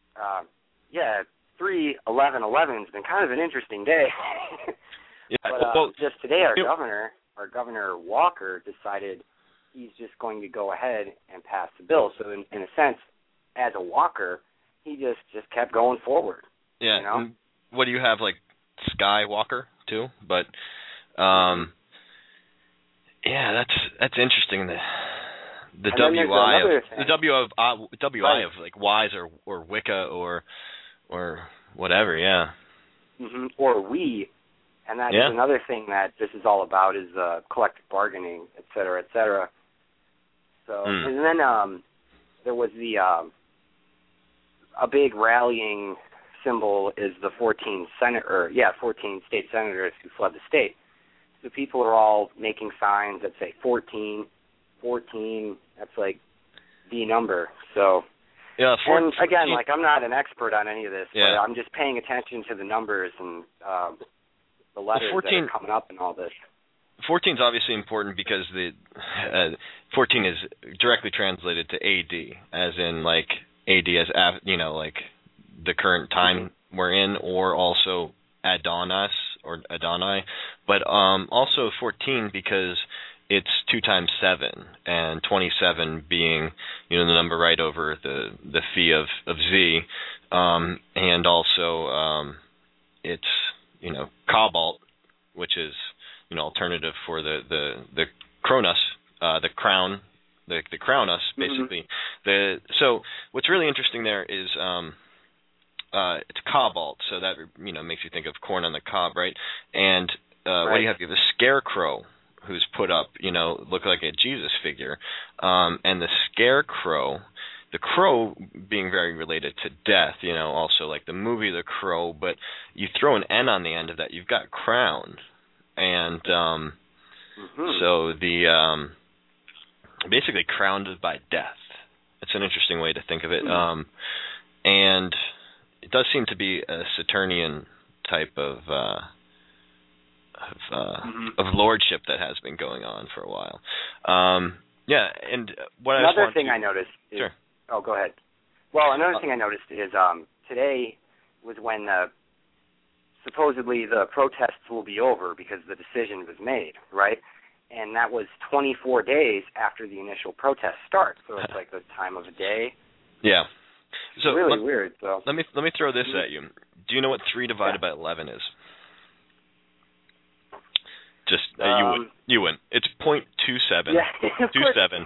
3/11/11's been kind of an interesting day. But just today, our governor Walker decided he's just going to go ahead and pass the bill. So in a sense, as a Walker, he just kept going forward. Yeah. What do you have, like Skywalker too? But that's interesting. The WI of like wise or Wicca or whatever. Yeah. Mm-hmm. Or we. And that is another thing that this is all about, is collective bargaining, et cetera, et cetera. So, and then there was a big rallying symbol is the 14 state senators who fled the state. So people are all making signs that say 14, that's like the number. So, and again, like, I'm not an expert on any of this, but I'm just paying attention to the numbers and the letters that are coming up and all this. 14 is obviously important because the 14 is directly translated to AD, as in like AD as like the current time we're in, or also Adonis or Adonai, but also 14 because it's 2 times 7, and 27 being the number right over the phi of Z, and also it's Cobalt, which is alternative for the Kronos, the crown, the Kronos, basically. So what's really interesting there is it's Cobalt, so that makes you think of corn on the cob, right? And what do you have? You have the Scarecrow, who's put up, look like a Jesus figure, and the Scarecrow The Crow being very related to death, also like the movie The Crow, but you throw an N on the end of that, you've got crown. And so the basically crowned by death. It's an interesting way to think of it. And it does seem to be a Saturnian type of lordship that has been going on for a while. And what another thing I noticed is, sure. Oh, go ahead. Well, another thing I noticed is today was when supposedly the protests will be over because the decision was made, right? And that was 24 days after the initial protest starts, so it's like the time of the day. Yeah. So it's really weird. So let me throw this at you. Do you know what 3 divided by 11 is? Just you win. It's 0.27. Yeah, 27.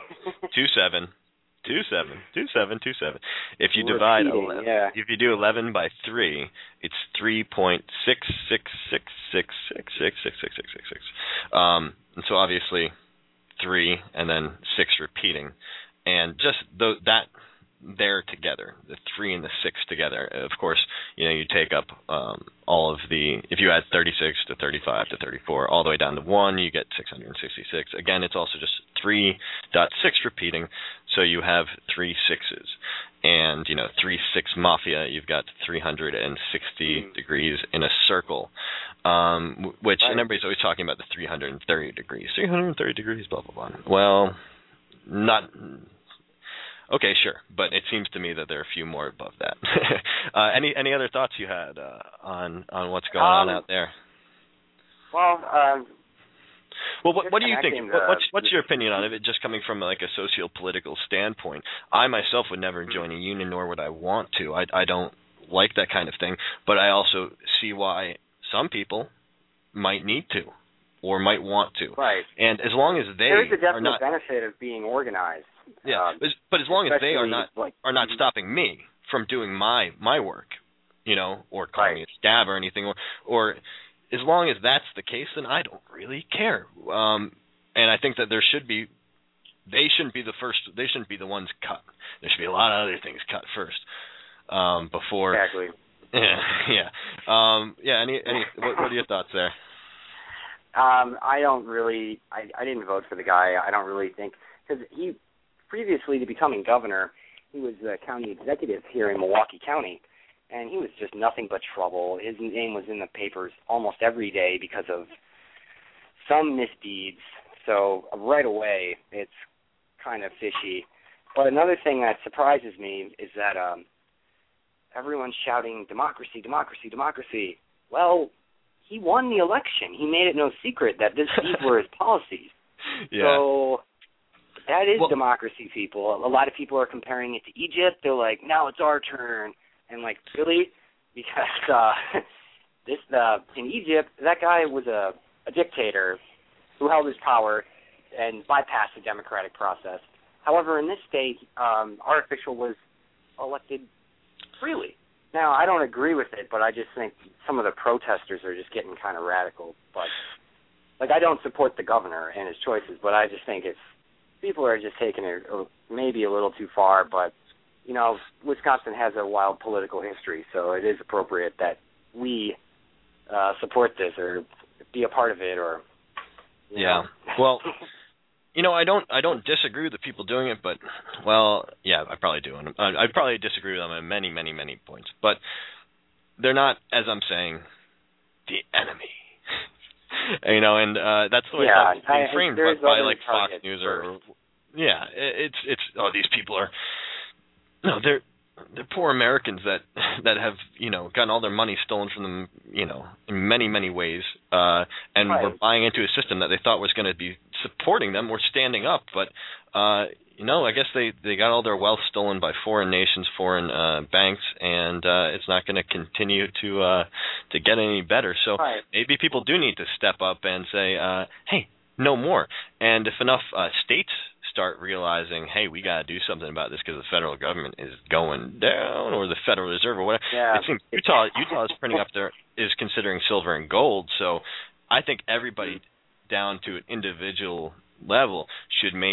If you divide 11, if you do 11 by 3, it's 3.66666666666. And so obviously 3 and then 6 repeating, and just that there together, the 3 and the 6 together. Of course, you take up all of the. If you add 36 to 35 to 34, all the way down to 1, you get 666. Again, it's also just 3.6 repeating, so you have 3 6s. And 3-6 mafia, you've got 360 degrees in a circle, which and everybody's always talking about the 330 degrees. 330 degrees, blah blah blah. Well, not. Okay, sure, but it seems to me that there are a few more above that. Any other thoughts you had on what's going on out there? Well, what do you think? What's your opinion on it? Just coming from like a socio-political standpoint, I myself would never join a union, nor would I want to. I don't like that kind of thing, but I also see why some people might need to or might want to. Right. And as long as they there's a definite are not benefit of being organized. Yeah, but as long as they are not stopping me from doing my work, or calling me a scab or anything, or as long as that's the case, then I don't really care. And I think that they shouldn't be the first. They shouldn't be the ones cut. There should be a lot of other things cut first before. Exactly. Yeah. What are your thoughts there? I don't really. I didn't vote for the guy. I don't really think because he. Previously to becoming governor, he was the county executive here in Milwaukee County, and he was just nothing but trouble. His name was in the papers almost every day because of some misdeeds. So right away, it's kind of fishy. But another thing that surprises me is that everyone's shouting, democracy, democracy, democracy. Well, he won the election. He made it no secret that these were his policies. Yeah. So that is democracy, people. A lot of people are comparing it to Egypt. They're like, now it's our turn. And like, really? Because in Egypt, that guy was a dictator who held his power and bypassed the democratic process. However, in this state, our official was elected freely. Now, I don't agree with it, but I just think some of the protesters are just getting kind of radical. But I don't support the governor and his choices, but I just think people are just taking it maybe a little too far, but, Wisconsin has a wild political history, so it is appropriate that we support this or be a part of it or, you know. Well, I don't disagree with the people doing it, but, I probably do. And I probably disagree with them on many, many, many points. But they're not, as I'm saying, the enemy. And that's the way it's being framed by like Fox News or it's these people are they're poor Americans that have gotten all their money stolen from them in many, many ways and were buying into a system that they thought was going to be supporting them or standing up, but I guess they got all their wealth stolen by foreign nations, foreign banks, and it's not going to continue to get any better. So maybe people do need to step up and say, hey, no more. And if enough states start realizing, hey, we got to do something about this because the federal government is going down, or the Federal Reserve or whatever. It seems Utah is printing up is considering silver and gold. So I think everybody down to an individual level should make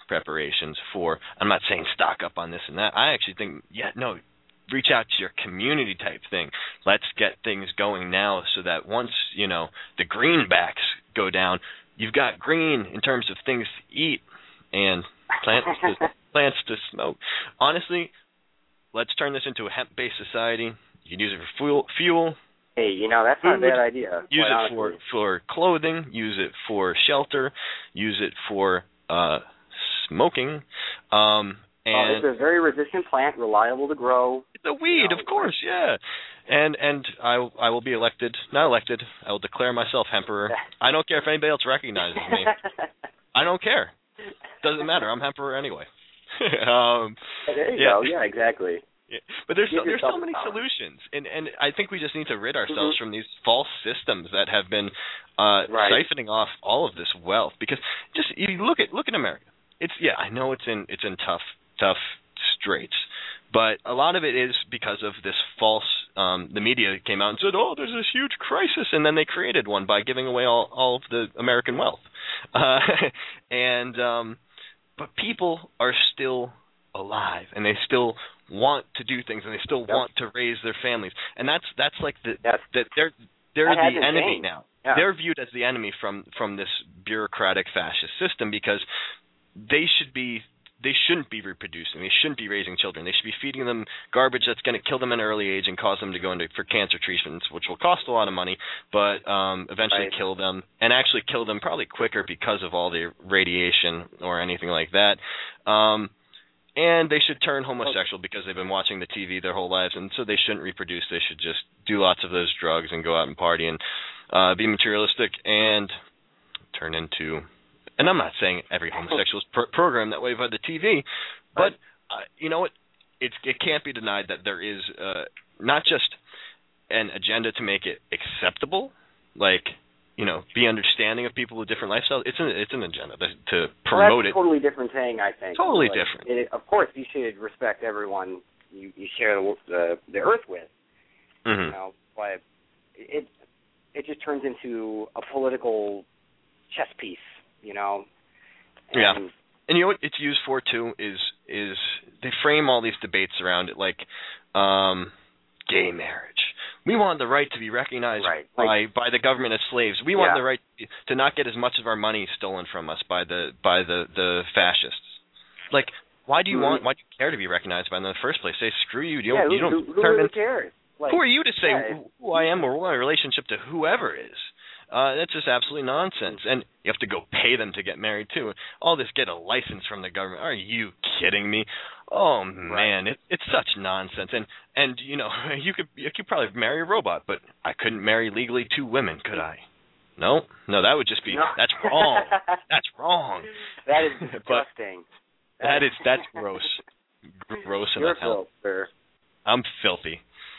preparations for, I'm not saying stock up on this and that. I actually think, reach out to your community type thing. Let's get things going now so that once, the greenbacks go down, you've got green in terms of things to eat and plants to smoke. Honestly, let's turn this into a hemp-based society. You can use it for fuel. Hey, that's not a bad idea. Use it for clothing. Use it for shelter. Use it for smoking. It's a very resistant plant, reliable to grow. It's a weed, of course, yeah. And I will be elected. Not elected. I will declare myself hemperer. I don't care if anybody else recognizes me. I don't care. Doesn't matter. I'm hemperer anyway. There you go. Yeah, exactly. Yeah. But there's so many solutions, and I think we just need to rid ourselves from these false systems that have been siphoning off all of this wealth. Because just you look at America. I know it's in tough straits, but a lot of it is because of this false. The media came out and said, "Oh, there's this huge crisis," and then they created one by giving away all of the American wealth, but people are still alive, and they still want to do things, and they still want to raise their families, and that's like they're the enemy now. Yeah. They're viewed as the enemy from this bureaucratic fascist system because they shouldn't be reproducing. They shouldn't be raising children. They should be feeding them garbage that's going to kill them at an early age and cause them to go for cancer treatments, which will cost a lot of money, but eventually kill them, and actually kill them probably quicker because of all the radiation or anything like that. And they should turn homosexual because they've been watching the TV their whole lives, and so they shouldn't reproduce. They should just do lots of those drugs and go out and party and be materialistic and turn into... And I'm not saying every homosexual is programmed that way by the TV, but you know what? It can't be denied that there is not just an agenda to make it acceptable, like, be understanding of people with different lifestyles. It's an agenda to promote it. That's a totally different thing, I think. Totally different. Of course, you should respect everyone you share the earth with. Mm-hmm. But it just turns into a political chess piece. Yeah. And you know what it's used for too is they frame all these debates around it like gay marriage. We want the right to be recognized by the government as slaves. We want the right to not get as much of our money stolen from us by the fascists. Like, why do you care to be recognized by them in the first place? Say screw you. You don't who really cares? Who are you to say who I am or what my relationship to whoever is? That's just absolutely nonsense. And you have to go pay them to get married, too. All this, get a license from the government. Are you kidding me? Oh, man, it's such nonsense. And you could probably marry a robot, but I couldn't marry legally 2 women, could I? No, that would just be, that's wrong. That's wrong. That is disgusting. That's gross. Gross enough. You're filthy. I'm filthy.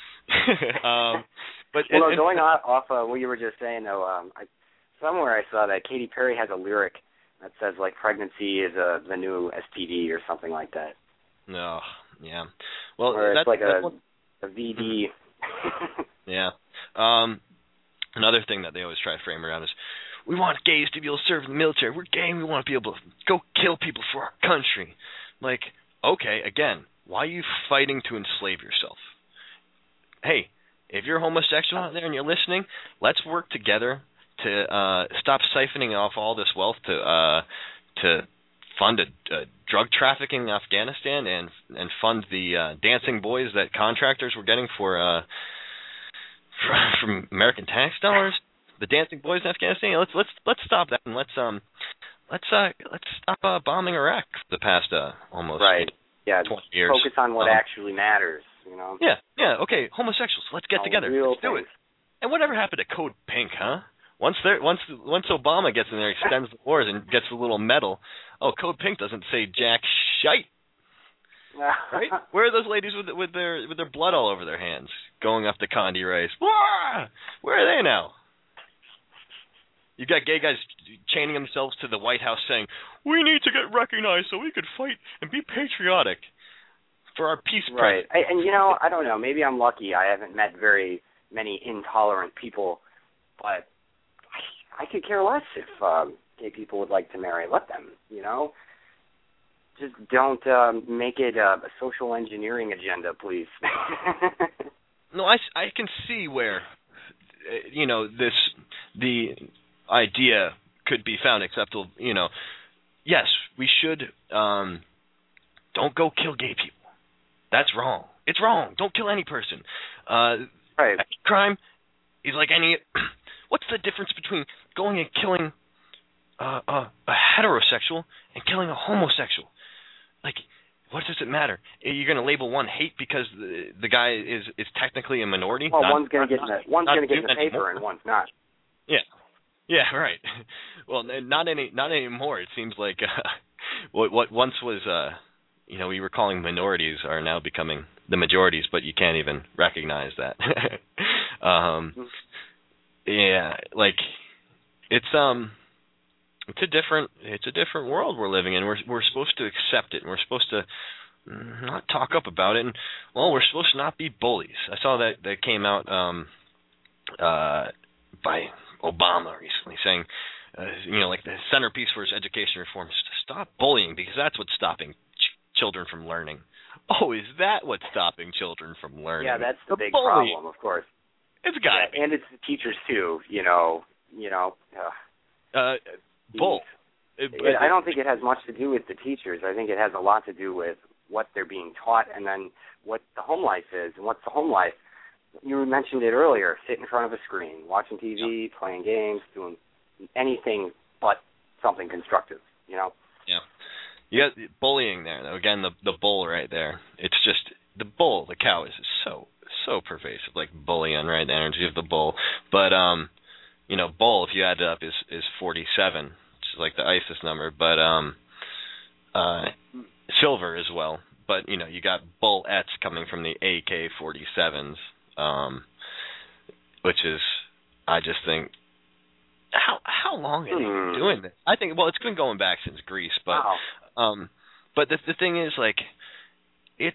But going off what you were just saying, though, somewhere I saw that Katy Perry has a lyric that says, like, pregnancy is the new STD or something like that. No, yeah. Well, or it's like a VD. Yeah. Another thing that they always try to frame around is, we want gays to be able to serve in the military. We're gay and we want to be able to go kill people for our country. Like, okay, again, why are you fighting to enslave yourself? Hey, if you're homosexual out there and you're listening, let's work together to stop siphoning off all this wealth to fund a drug trafficking in Afghanistan and fund the dancing boys that contractors were getting from American tax dollars. The dancing boys in Afghanistan. Let's stop that, and let's stop bombing Iraq for the past almost 20 years. Focus on what actually matters. Yeah. Okay, homosexuals. Let's get together. Let's do it. And whatever happened to Code Pink, huh? Once Obama gets in there, extends the wars and gets a little medal. Oh, Code Pink doesn't say jack shite. Right? Where are those ladies with their blood all over their hands, going up to Condi Rice? Where are they now? You got gay guys chaining themselves to the White House saying, "We need to get recognized so we could fight and be patriotic for our peace." Right. I don't know. Maybe I'm lucky. I haven't met very many intolerant people, but I could care less if gay people would like to marry. Let them. just don't make it a social engineering agenda, please. No, I can see where, the idea could be found acceptable. Yes, we should. Don't go kill gay people. That's wrong. It's wrong. Don't kill any person. Right. Crime is like any. What's the difference between going and killing a heterosexual and killing a homosexual? Like, what does it matter? You're going to label one hate because the guy is technically a minority? Well, one's going to get in the paper and one's not. Yeah. Yeah, right. Well, not anymore. It seems like what once was we were calling minorities are now becoming the majorities, but you can't even recognize that. Yeah, like it's a different world we're living in. We're supposed to accept it, and we're supposed to not talk up about it. And we're supposed to not be bullies. I saw that came out by Obama recently, saying, like the centerpiece for his education reform is to stop bullying because that's what's stopping children from learning. Oh, is that what's stopping children from learning? Yeah, that's the big problem, of course. It's got to be. And it's the teachers too. Bull. I don't think it has much to do with the teachers. I think it has a lot to do with what they're being taught and then what the home life is. And what's the home life? You mentioned it earlier, sit in front of a screen, watching TV, playing games, doing anything but something constructive, Yeah. You got bullying there, though. Again, the bull right there. It's just the bull, the cow is so pervasive, like bullying, right? The energy of the bull. But, bull, if you add it up, is 47, which is like the ISIS number. But silver as well. But, you got bullets coming from the AK-47s. Which is, I just think, how long have they been doing this? I think, it's been going back since Greece, but but the thing is, like, it's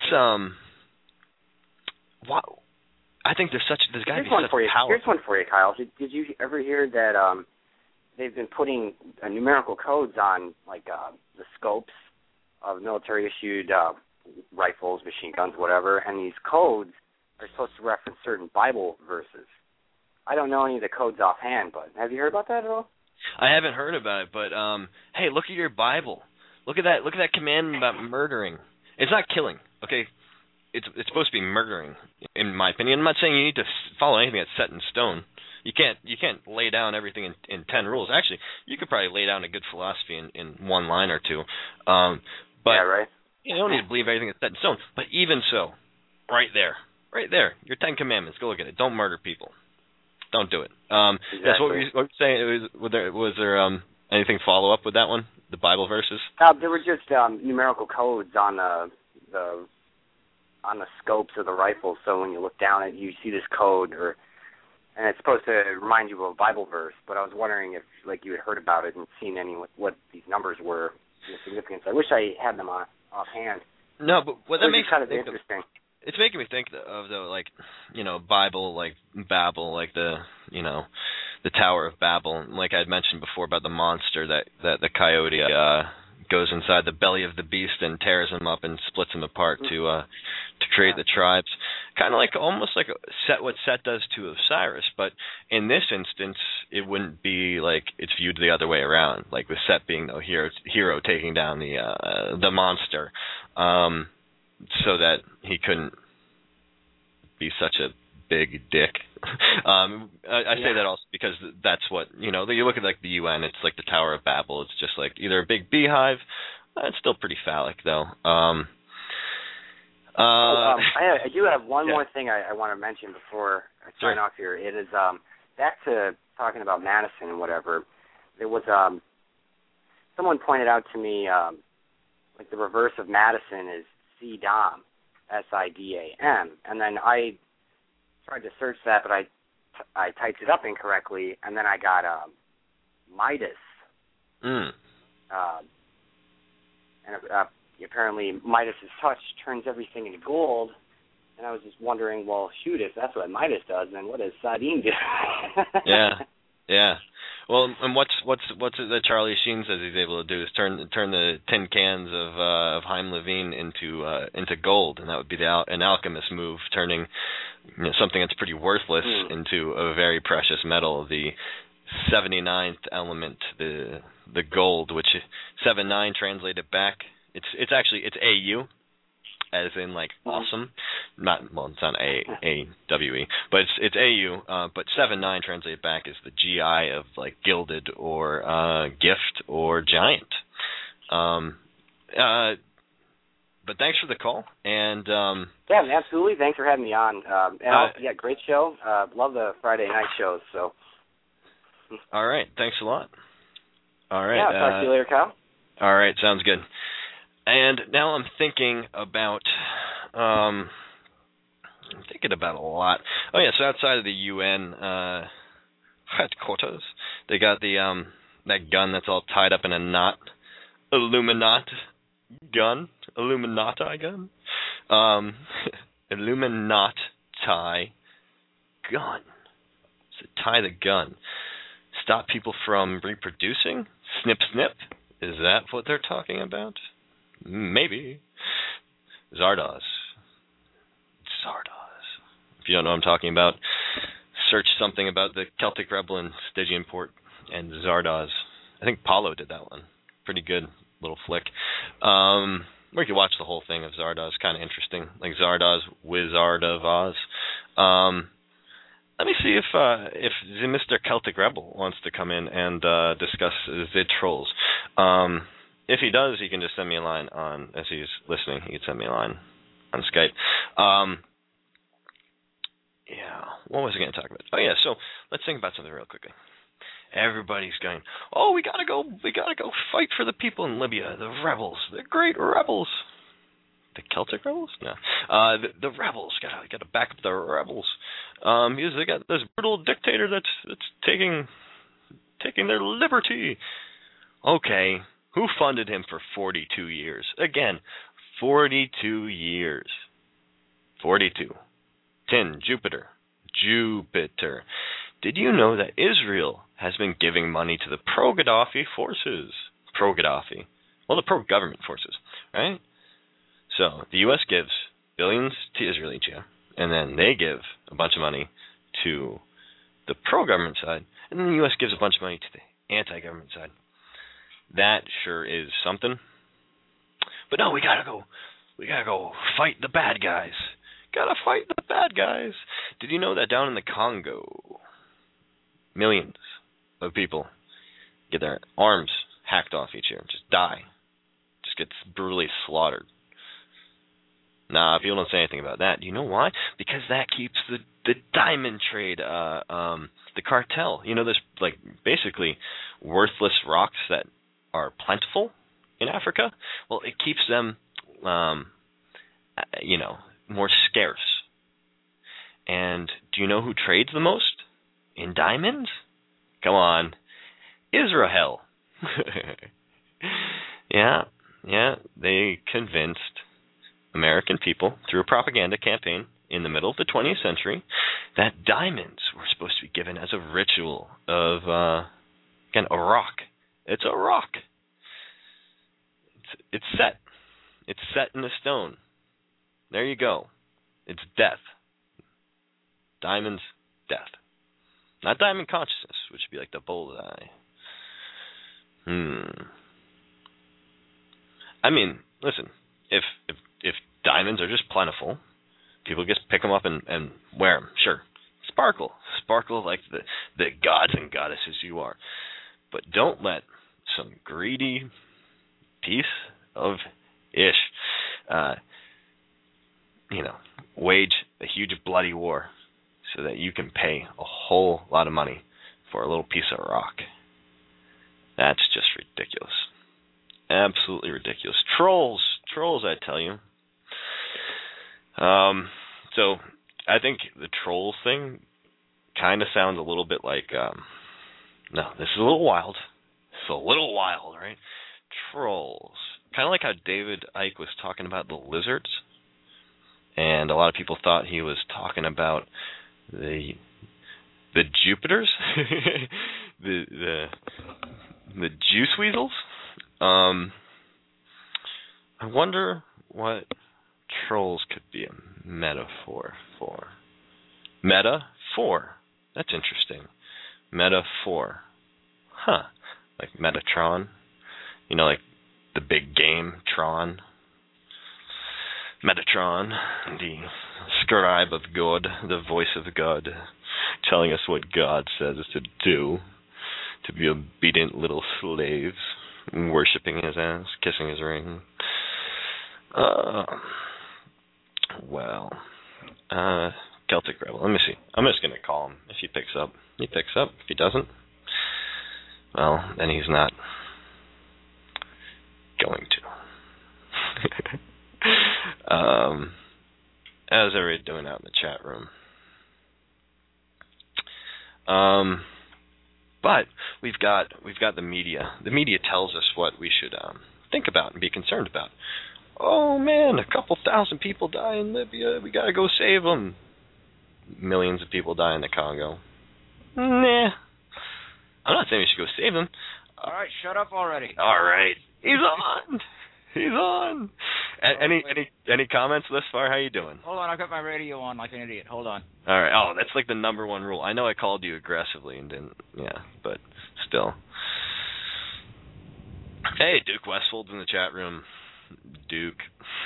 wow. I think there's got to be such power. Here's one for you, Kyle. Did you ever hear that they've been putting numerical codes on the scopes of military issued rifles, machine guns, whatever, and these codes are supposed to reference certain Bible verses. I don't know any of the codes offhand, but have you heard about that at all? I haven't heard about it, but hey, look at your Bible. Look at that commandment about murdering. It's not killing, okay? It's supposed to be murdering, in my opinion. I'm not saying you need to follow anything that's set in stone. You can't lay down everything in 10 rules. Actually, you could probably lay down a good philosophy in one line or two. But yeah, right. You don't need to believe everything that's set in stone. But even so, right there, your 10 commandments. Go look at it. Don't murder people. Don't do it. Exactly. Yes, what were you saying? Was there anything follow up with that one? The Bible verses? There were just numerical codes on the scopes of the rifle. So when you look down at it, you see this code, and it's supposed to remind you of a Bible verse. But I was wondering if you had heard about it and seen what these numbers were, the significance. I wish I had them offhand. No, but what that makes kind of interesting. It's making me think of Bible, like Babel, like the Tower of Babel, like I had mentioned before about the monster that the coyote goes inside the belly of the beast and tears him up and splits him apart to create the tribes. Kind of almost like what Set does to Osiris, but in this instance, it wouldn't be it's viewed the other way around, like with Set being the hero taking down the monster. So that he couldn't be such a big dick. I say that also because that's what, you look at the UN, it's like the Tower of Babel. It's just either a big beehive. It's still pretty phallic, though. I do have one more thing I want to mention before I sign off here. It is back to talking about Madison and whatever. There was someone pointed out to me the reverse of Madison is SIDAM, SIDAM, and then I tried to search that, but I typed it up incorrectly, and then I got Midas. And apparently Midas's touch turns everything into gold, and I was just wondering, well, shoot, if that's what Midas does, then what does Sadim do? Yeah. Well, and what's it that Charlie Sheen says he's able to do is turn the tin cans of Heimlevine into gold, and that would be an alchemist move, turning something that's pretty worthless into a very precious metal, the 79th element, the gold, which 79 translated back. It's actually AU, as in like awesome. It's not AWE, but it's AU. But 79 translated back is the GI of like gilded or gift or giant. But thanks for the call, and yeah, absolutely. Thanks for having me on. Great show. Love the Friday night shows. So. All right, thanks a lot. All right. Yeah, I'll talk to you later, Kyle. All right, sounds good. And now I'm thinking about a lot. Oh yeah, so outside of the UN headquarters, they got the that gun that's all tied up in a knot, Illuminati gun. Illuminati gun. So tie the gun. Stop people from reproducing? Snip, snip? Is that what they're talking about? Maybe. Zardoz. If you don't know what I'm talking about, search something about the Celtic Rebel in Stygian-Port and Zardoz. I think Paulo did that one. Pretty good little flick. Or you can watch the whole thing of Zardoz. Kind of interesting. Like Zardoz, Wizard of Oz. Let me see if the Mr. Celtic Rebel wants to come in and discuss the trolls. If he does, he can just send me a line on, as he's listening, he can send me a line on Skype. What was I going to talk about? Oh yeah, so let's think about something real quickly. Everybody's going, oh, we gotta go fight for the people in Libya, the rebels, the great rebels. The Celtic rebels? No. The rebels. Gotta back up the rebels. Because they got this brutal dictator that's taking their liberty. Okay, who funded him for 42 years? Again, 42 years. 42. 10. Jupiter. Did you know that Israel has been giving money to the pro-Gaddafi forces? Pro-Gaddafi. Well, the pro-government forces, right? So the U.S. gives billions to Israel each year, and then they give a bunch of money to the pro-government side, and then the U.S. gives a bunch of money to the anti-government side. That sure is something. But no, we gotta go fight the bad guys. Gotta fight the bad guys. Did you know that down in the Congo, millions of people get their arms hacked off each year, just die, just gets brutally slaughtered? Nah, people don't say anything about that. Do you know why? Because that keeps the diamond trade, the cartel. You know, there's like basically worthless rocks that are plentiful in Africa. Well, it keeps them, more scarce. And do you know who trades the most in diamonds? Come on, Israel. Yeah, they convinced American people through a propaganda campaign in the middle of the 20th century that diamonds were supposed to be given as a ritual of, again, a rock. It's a rock. It's set. It's set in the stone. There you go. It's death. Diamonds, death. Not diamond consciousness, which would be like the bullseye. I mean, listen, if diamonds are just plentiful, people just pick them up and wear them. Sure, sparkle like the gods and goddesses you are. But don't let some greedy piece of ish, wage a huge bloody war so that you can pay a whole lot of money for a little piece of rock. That's just ridiculous. Absolutely ridiculous. Trolls, I tell you. So I think the trolls thing kind of sounds a little bit like, no, this is a little wild. It's a little wild, right? Trolls. Kind of like how David Icke was talking about the lizards. And a lot of people thought he was talking about the Jupiters. the juice weasels. I wonder what trolls could be a metaphor for. Metaphor. That's interesting. Metaphor. Huh. Like Metatron. You know, like the big game, Tron. Metatron, the scribe of God, the voice of God, telling us what God says to do, to be obedient little slaves, worshipping his ass, kissing his ring. Celtic Rebel. Let me see. I'm just going to call him. If he picks up, he picks up. If he doesn't, well, then he's not going to. How's everybody doing out in the chat room? But we've got the media. The media tells us what we should think about and be concerned about. Oh man, a couple thousand people die in Libya. We gotta go save them. Millions of people die in the Congo. Nah, I'm not saying we should go save them. All right, shut up already. All right, he's on. He's on. Any comments thus far? How you doing? Hold on, I've got my radio on like an idiot. Hold on. All right. Oh, that's like the number one rule. I know I called you aggressively and didn't. Yeah, but still. Hey, Duke Westfold's in the chat room. Duke.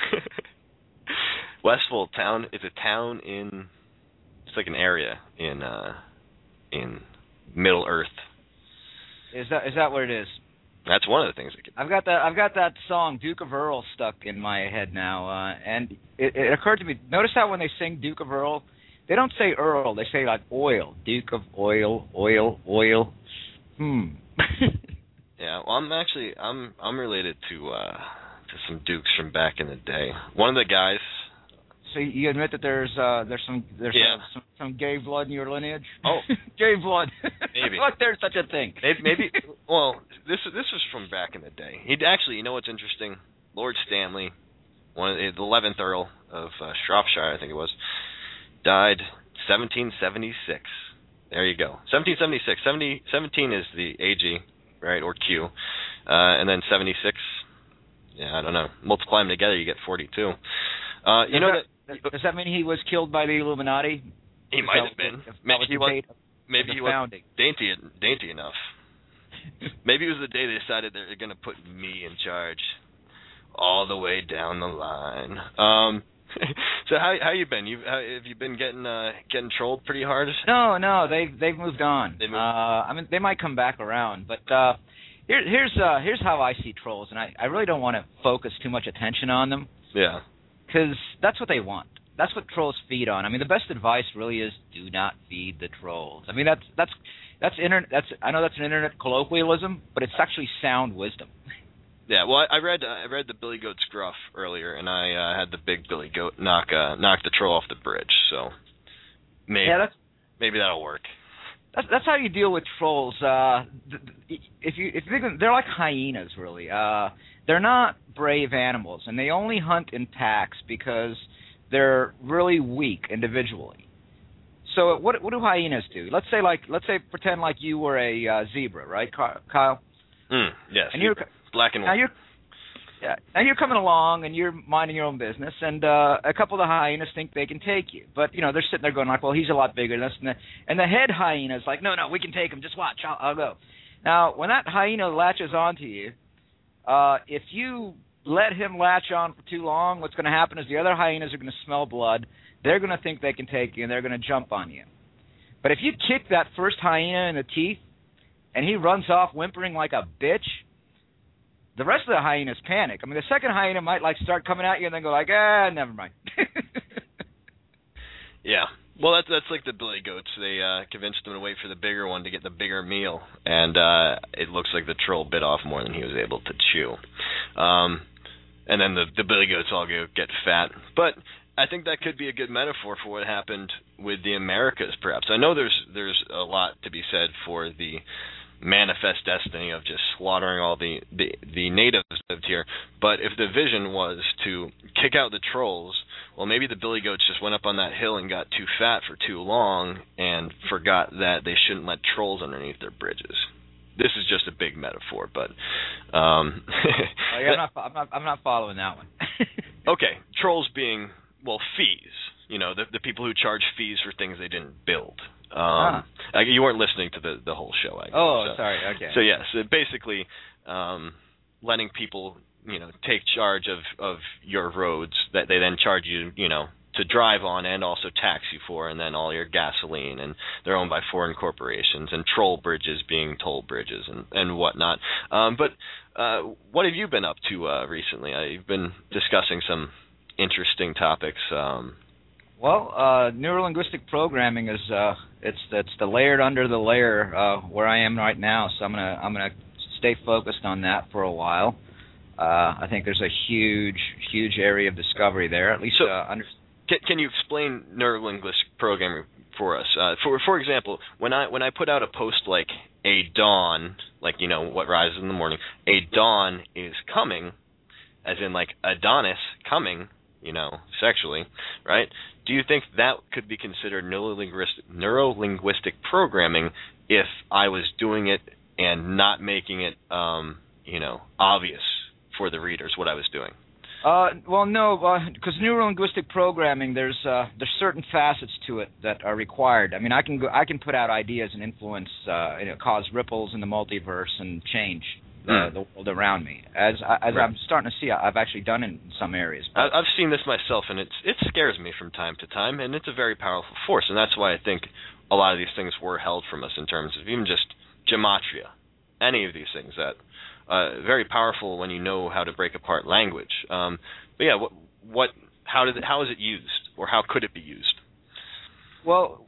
Westfold town is a town in. It's like an area in Middle Earth. Is that what it is? That's one of the things. I've got that song Duke of Earl stuck in my head now, and it occurred to me. Notice how when they sing Duke of Earl, they don't say Earl. They say like oil, Duke of Oil. Yeah, well, I'm related to some dukes from back in the day. One of the guys. So you admit that there's some gay blood in your lineage? Oh, gay blood. Maybe. Like there's such a thing. Maybe. Well, this was from back in the day. He'd actually, you know what's interesting? Lord Stanley, the 11th Earl of Shropshire, I think it was, died 1776. There you go. 1776. 17 is the AG, right, or Q, and then 76. Yeah, I don't know. Multiply them together, you get 42. Does that mean he was killed by the Illuminati? He might have been. Maybe he was dainty enough. Maybe it was the day they decided they're going to put me in charge, all the way down the line. So how you been? Have you been getting trolled pretty hard? No, they've moved on. I mean, they might come back around, but here's how I see trolls, and I really don't want to focus too much attention on them. Yeah. Because that's what they want. That's what trolls feed on. I mean, the best advice really is do not feed the trolls. I mean, I know that's an internet colloquialism, but it's actually sound wisdom. Yeah, well, I read the Billy Goat's Gruff earlier, and I had the big Billy Goat knock the troll off the bridge. So maybe that'll work. That's how you deal with trolls. If you think they're like hyenas, really. They're not brave animals, and they only hunt in packs because they're really weak individually. So what do hyenas do? Let's say pretend like you were a zebra, right, Kyle? Yes. And you're black and white. Now you're coming along and you're minding your own business, and a couple of the hyenas think they can take you, but they're sitting there going like, well, he's a lot bigger than us, and the head hyena's like, no, we can take him. Just watch, I'll go. Now when that hyena latches onto you, if you let him latch on for too long, what's going to happen is the other hyenas are going to smell blood. They're going to think they can take you, and they're going to jump on you. But if you kick that first hyena in the teeth, and he runs off whimpering like a bitch, the rest of the hyenas panic. I mean, the second hyena might start coming at you and then go like, never mind. Yeah. Well, that's like the Billy Goats. They convinced them to wait for the bigger one to get the bigger meal, and it looks like the troll bit off more than he was able to chew. And then the Billy Goats all get fat. But I think that could be a good metaphor for what happened with the Americas, perhaps. I know there's a lot to be said for the manifest destiny of just slaughtering all the natives lived here, but if the vision was to kick out the trolls, well, maybe the billy goats just went up on that hill and got too fat for too long and forgot that they shouldn't let trolls underneath their bridges. This is just a big metaphor, but I'm not following that one. Okay, trolls being, well, fees. You know, the people who charge fees for things they didn't build. You weren't listening to the whole show, I guess. Oh, sorry. Okay. So yes, basically, letting people, you know, take charge of your roads that they then charge you, you know, to drive on and also tax you for, and then all your gasoline, and they're owned by foreign corporations, and troll bridges being toll bridges and whatnot. But what have you been up to recently? You've been discussing some interesting topics. Well, neurolinguistic programming is it's the layered under the layer where I am right now. So I'm gonna stay focused on that for a while. I think there's a huge area of discovery there. At least Can you explain neurolinguistic programming for us? For example, when I put out a post like a dawn, like, you know, what rises in the morning, a dawn is coming, as in like Adonis coming, you know, sexually, right? Do you think that could be considered neurolinguistic programming if I was doing it and not making it, you know, obvious for the readers what I was doing? Well, no, because neurolinguistic programming, there's certain facets to it that are required. I mean, I can put out ideas and influence, cause ripples in the multiverse and change the world around me. As right. I'm starting to see, I've actually done it in some areas. I've seen this myself, and it scares me from time to time, and it's a very powerful force, and that's why I think a lot of these things were held from us in terms of even just gematria, any of these things that. Very powerful when you know how to break apart language. But yeah, how is it used, or how could it be used? Well,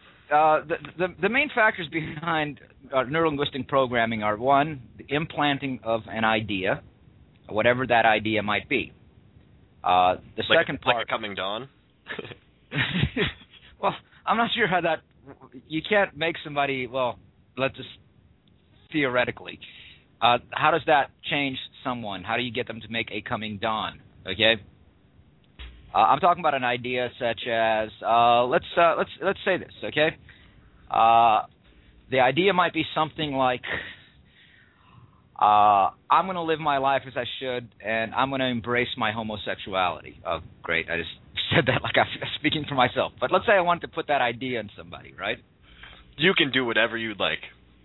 the main factors behind neurolinguistic programming are, one, the implanting of an idea, whatever that idea might be. Second part, like a coming dawn. Well, I'm not sure how that. You can't make somebody. Well, let's just theoretically. How does that change someone? How do you get them to make a coming dawn? Okay, I'm talking about an idea such as let's say this. Okay, the idea might be something like I'm going to live my life as I should, and I'm going to embrace my homosexuality. Oh, great! I just said that like I'm speaking for myself. But let's say I wanted to put that idea in somebody, right? You can do whatever you'd like.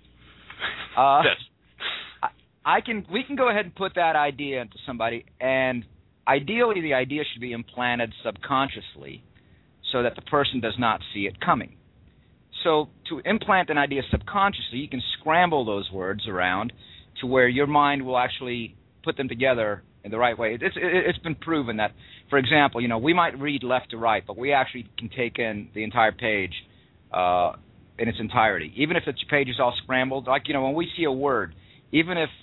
We can go ahead and put that idea into somebody, and ideally the idea should be implanted subconsciously so that the person does not see it coming. So to implant an idea subconsciously, you can scramble those words around to where your mind will actually put them together in the right way. It's been proven that, for example, you know, we might read left to right, but we actually can take in the entire page in its entirety. Even if the page is all scrambled, like, you know, when we see a word, even if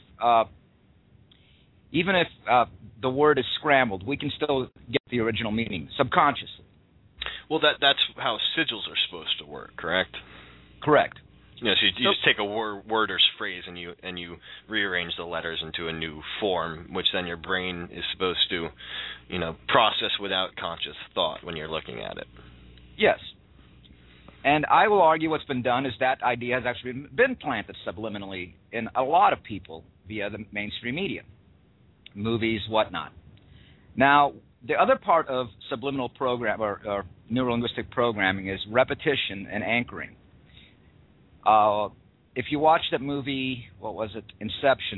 the word is scrambled, we can still get the original meaning subconsciously. Well, that's how sigils are supposed to work, correct? Correct. You know, so you just take a word or phrase and you rearrange the letters into a new form, which then your brain is supposed to, you know, process without conscious thought when you're looking at it. Yes. And I will argue what's been done is that idea has actually been planted subliminally in a lot of people via the mainstream media, movies, whatnot. Now, the other part of subliminal program or neurolinguistic programming is repetition and anchoring. If you watch that movie, what was it, Inception,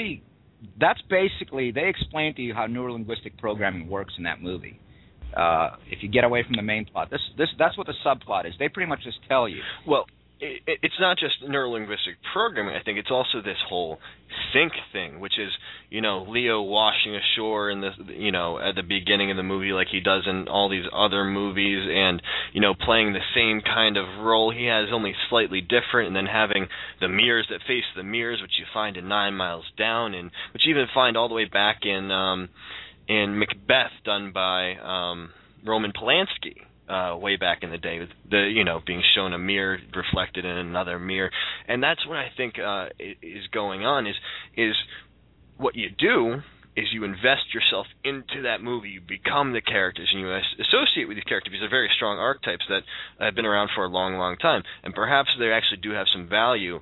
they explain to you how neurolinguistic programming works in that movie. If you get away from the main plot, that's what the subplot is. They pretty much just tell you. Well, it's not just neurolinguistic programming. I think it's also this whole sync thing, which is, you know, Leo washing ashore in the, you know, at the beginning of the movie like he does in all these other movies, and, you know, playing the same kind of role he has, only slightly different, and then having the mirrors that face the mirrors, which you find in 9 Miles Down, and which you even find all the way back in Macbeth, done by Roman Polanski. Way back in the day, with the, you know, being shown a mirror reflected in another mirror, and that's what I think is going on. Is what you do is you invest yourself into that movie, you become the characters, and you associate with these characters because they're very strong archetypes that have been around for a long, long time. And perhaps they actually do have some value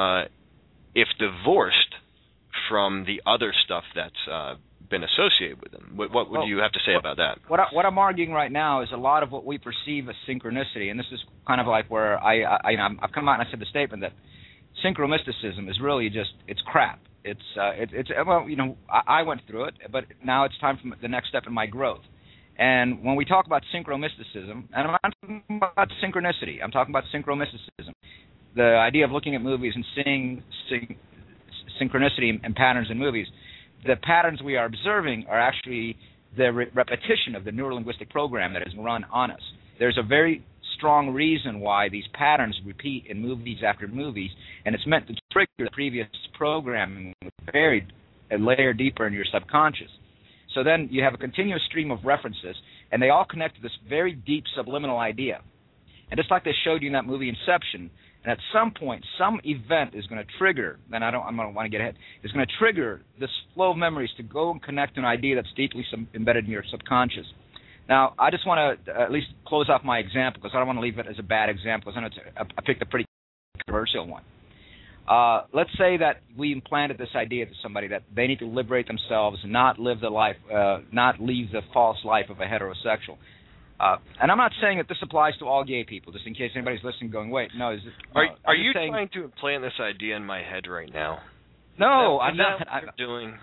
if divorced from the other stuff that's been associated with them. What would you have to say about that? What I'm arguing right now is a lot of what we perceive as synchronicity, and this is kind of like where I've come out and I said the statement that synchromysticism is really it's crap. It's well, I went through it, but now it's time for the next step in my growth. And when we talk about synchromysticism, and I'm not talking about synchronicity, I'm talking about synchromysticism, the idea of looking at movies and seeing synchronicity and patterns in movies. The patterns we are observing are actually the repetition of the neurolinguistic program that is run on us. There's a very strong reason why these patterns repeat in movies after movies, and it's meant to trigger the previous programming buried a layer deeper in your subconscious. So then you have a continuous stream of references, and they all connect to this very deep subliminal idea. And just like they showed you in that movie Inception, and at some point, some event is going to trigger, and I don't want to get ahead, is going to trigger this flow of memories to go and connect to an idea that's deeply embedded in your subconscious. Now, I just want to at least close off my example, because I don't want to leave it as a bad example, because I picked a pretty controversial one. Let's say that we implanted this idea to somebody that they need to liberate themselves, not live the life, not leave the false life of a heterosexual. And I'm not saying that this applies to all gay people, just in case anybody's listening going, wait, no. Are you trying to implant this idea in my head right now? No, I'm not. What you're doing?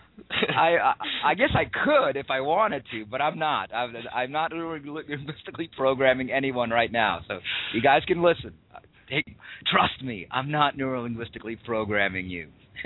I guess I could if I wanted to, but I'm not. I'm not linguistically programming anyone right now, so you guys can listen. Trust me, I'm not neurolinguistically programming you.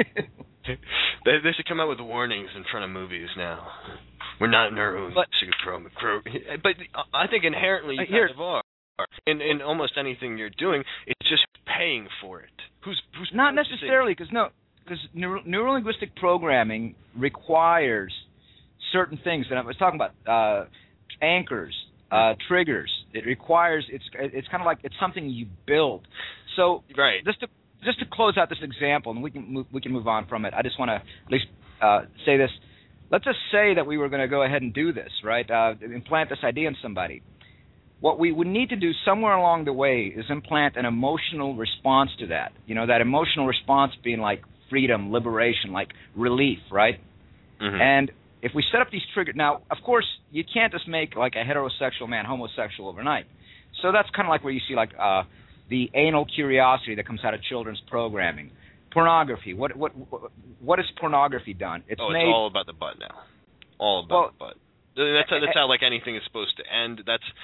They should come out with warnings in front of movies now. We're not neurolinguistically programming. But I think inherently you kind of are. In almost anything you're doing, it's just paying for it. Who's not necessarily, because neurolinguistic programming requires certain things, and I was talking about anchors, triggers. It requires it's kind of like it's something you build. So right. Just to close out this example, and we can move on from it. I just want to at least say this. Let's just say that we were going to go ahead and do this, right? Implant this idea in somebody. What we would need to do somewhere along the way is implant an emotional response to that. That emotional response being like freedom, liberation, like relief, right? Mm-hmm. And if we set up these triggers, now, of course, you can't just make like a heterosexual man homosexual overnight. So that's kind of like where you see like the anal curiosity that comes out of children's programming. Pornography. What has pornography done? It's all about the butt now. All about the butt. That's how like anything is supposed to end.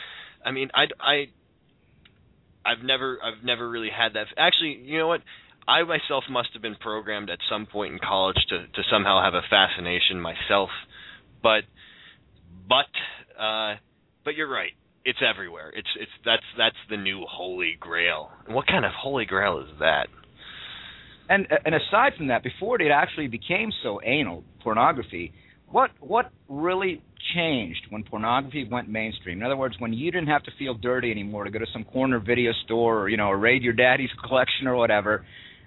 I've never really had that. Actually, you know what? I myself must have been programmed at some point in college to somehow have a fascination myself, but you're right. It's everywhere. That's the new holy grail. And what kind of holy grail is that? And aside from that, before it actually became so anal, pornography, what really changed when pornography went mainstream? In other words, when you didn't have to feel dirty anymore to go to some corner video store or raid your daddy's collection or whatever.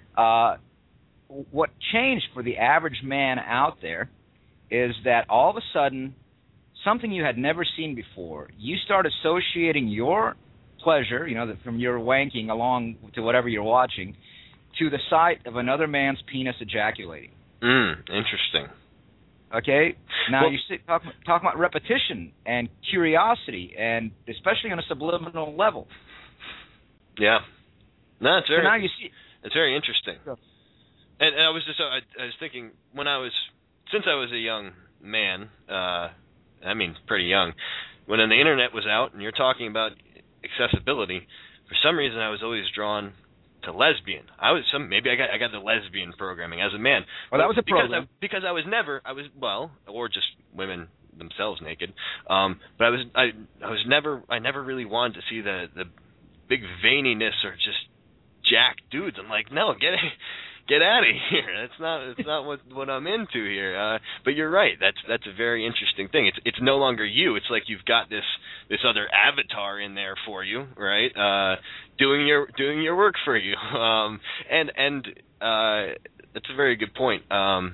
What changed for the average man out there is that all of a sudden, something you had never seen before, you start associating your pleasure, from your wanking along to whatever you're watching, to the sight of another man's penis ejaculating. Interesting. Okay? Now, you talk about repetition and curiosity, and especially on a subliminal level. Yeah. No, it's very... So now you see... It's very interesting. And I was thinking, since I was a young man, pretty young, when the internet was out and you're talking about accessibility, for some reason I was always drawn to lesbian. Maybe I got the lesbian programming as a man. Well, that was a program. Because or just women themselves naked. But I never really wanted to see the big veininess or just jack dudes. I'm like, no, get out of here. That's not what I'm into here. But you're right. That's a very interesting thing. It's no longer you. It's like you've got this other avatar in there for you, right? Doing your work for you. And that's a very good point.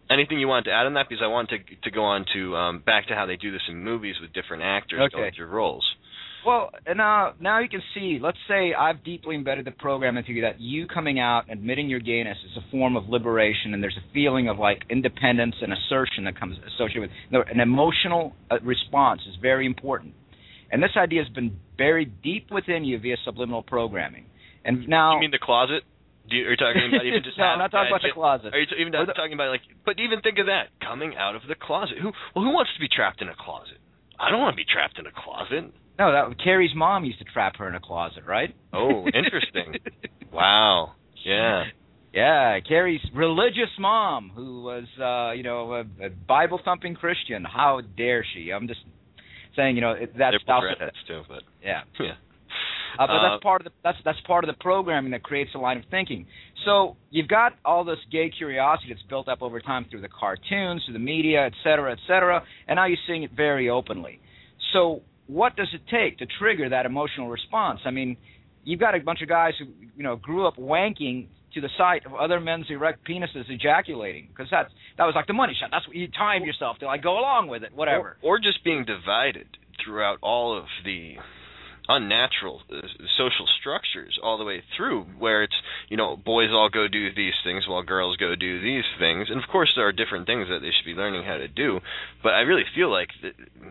Anything you wanted to add on that? Because I wanted to go on to back to how they do this in movies with different actors going through roles. Well, now you can see, let's say I've deeply embedded the program into you that you coming out, admitting your gayness is a form of liberation, and there's a feeling of like independence and assertion that comes associated with an emotional response is very important. And this idea has been buried deep within you via subliminal programming. And now, you mean the closet? Are you talking about even just? No, I'm not talking about the closet. Are you even talking about like? But even think of that, coming out of the closet. Who wants to be trapped in a closet? I don't want to be trapped in a closet. No, Carrie's mom used to trap her in a closet, right? Oh, interesting. Wow. Yeah. Yeah, Carrie's religious mom, who was, a Bible-thumping Christian. How dare she? I'm just saying, that's too, but yeah. Yeah. But that's part of the programming that creates a line of thinking. So you've got all this gay curiosity that's built up over time through the cartoons, through the media, et cetera, and now you're seeing it very openly. So what does it take to trigger that emotional response? I mean, you've got a bunch of guys who grew up wanking to the sight of other men's erect penises ejaculating, because that was like the money shot. That's what you timed yourself to, like, go along with it, whatever. Or just being divided throughout all of the unnatural social structures all the way through, where it's, boys all go do these things while girls go do these things. And of course there are different things that they should be learning how to do, but I really feel like that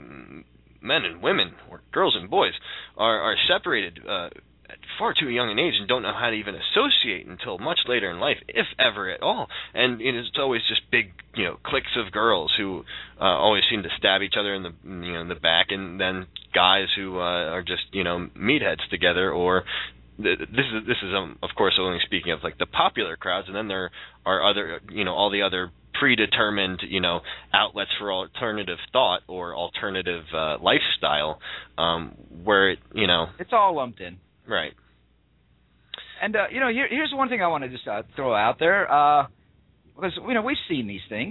men and women, or girls and boys, are separated at far too young an age and don't know how to even associate until much later in life, if ever at all. And it's always just big, cliques of girls who always seem to stab each other in the back, and then guys who are just meatheads together. Or this is of course only speaking of like the popular crowds, and then there are other all the other predetermined outlets for alternative thought or alternative lifestyle, where it's all lumped in. Right. And here's one thing I want to just throw out there, because we've seen these things.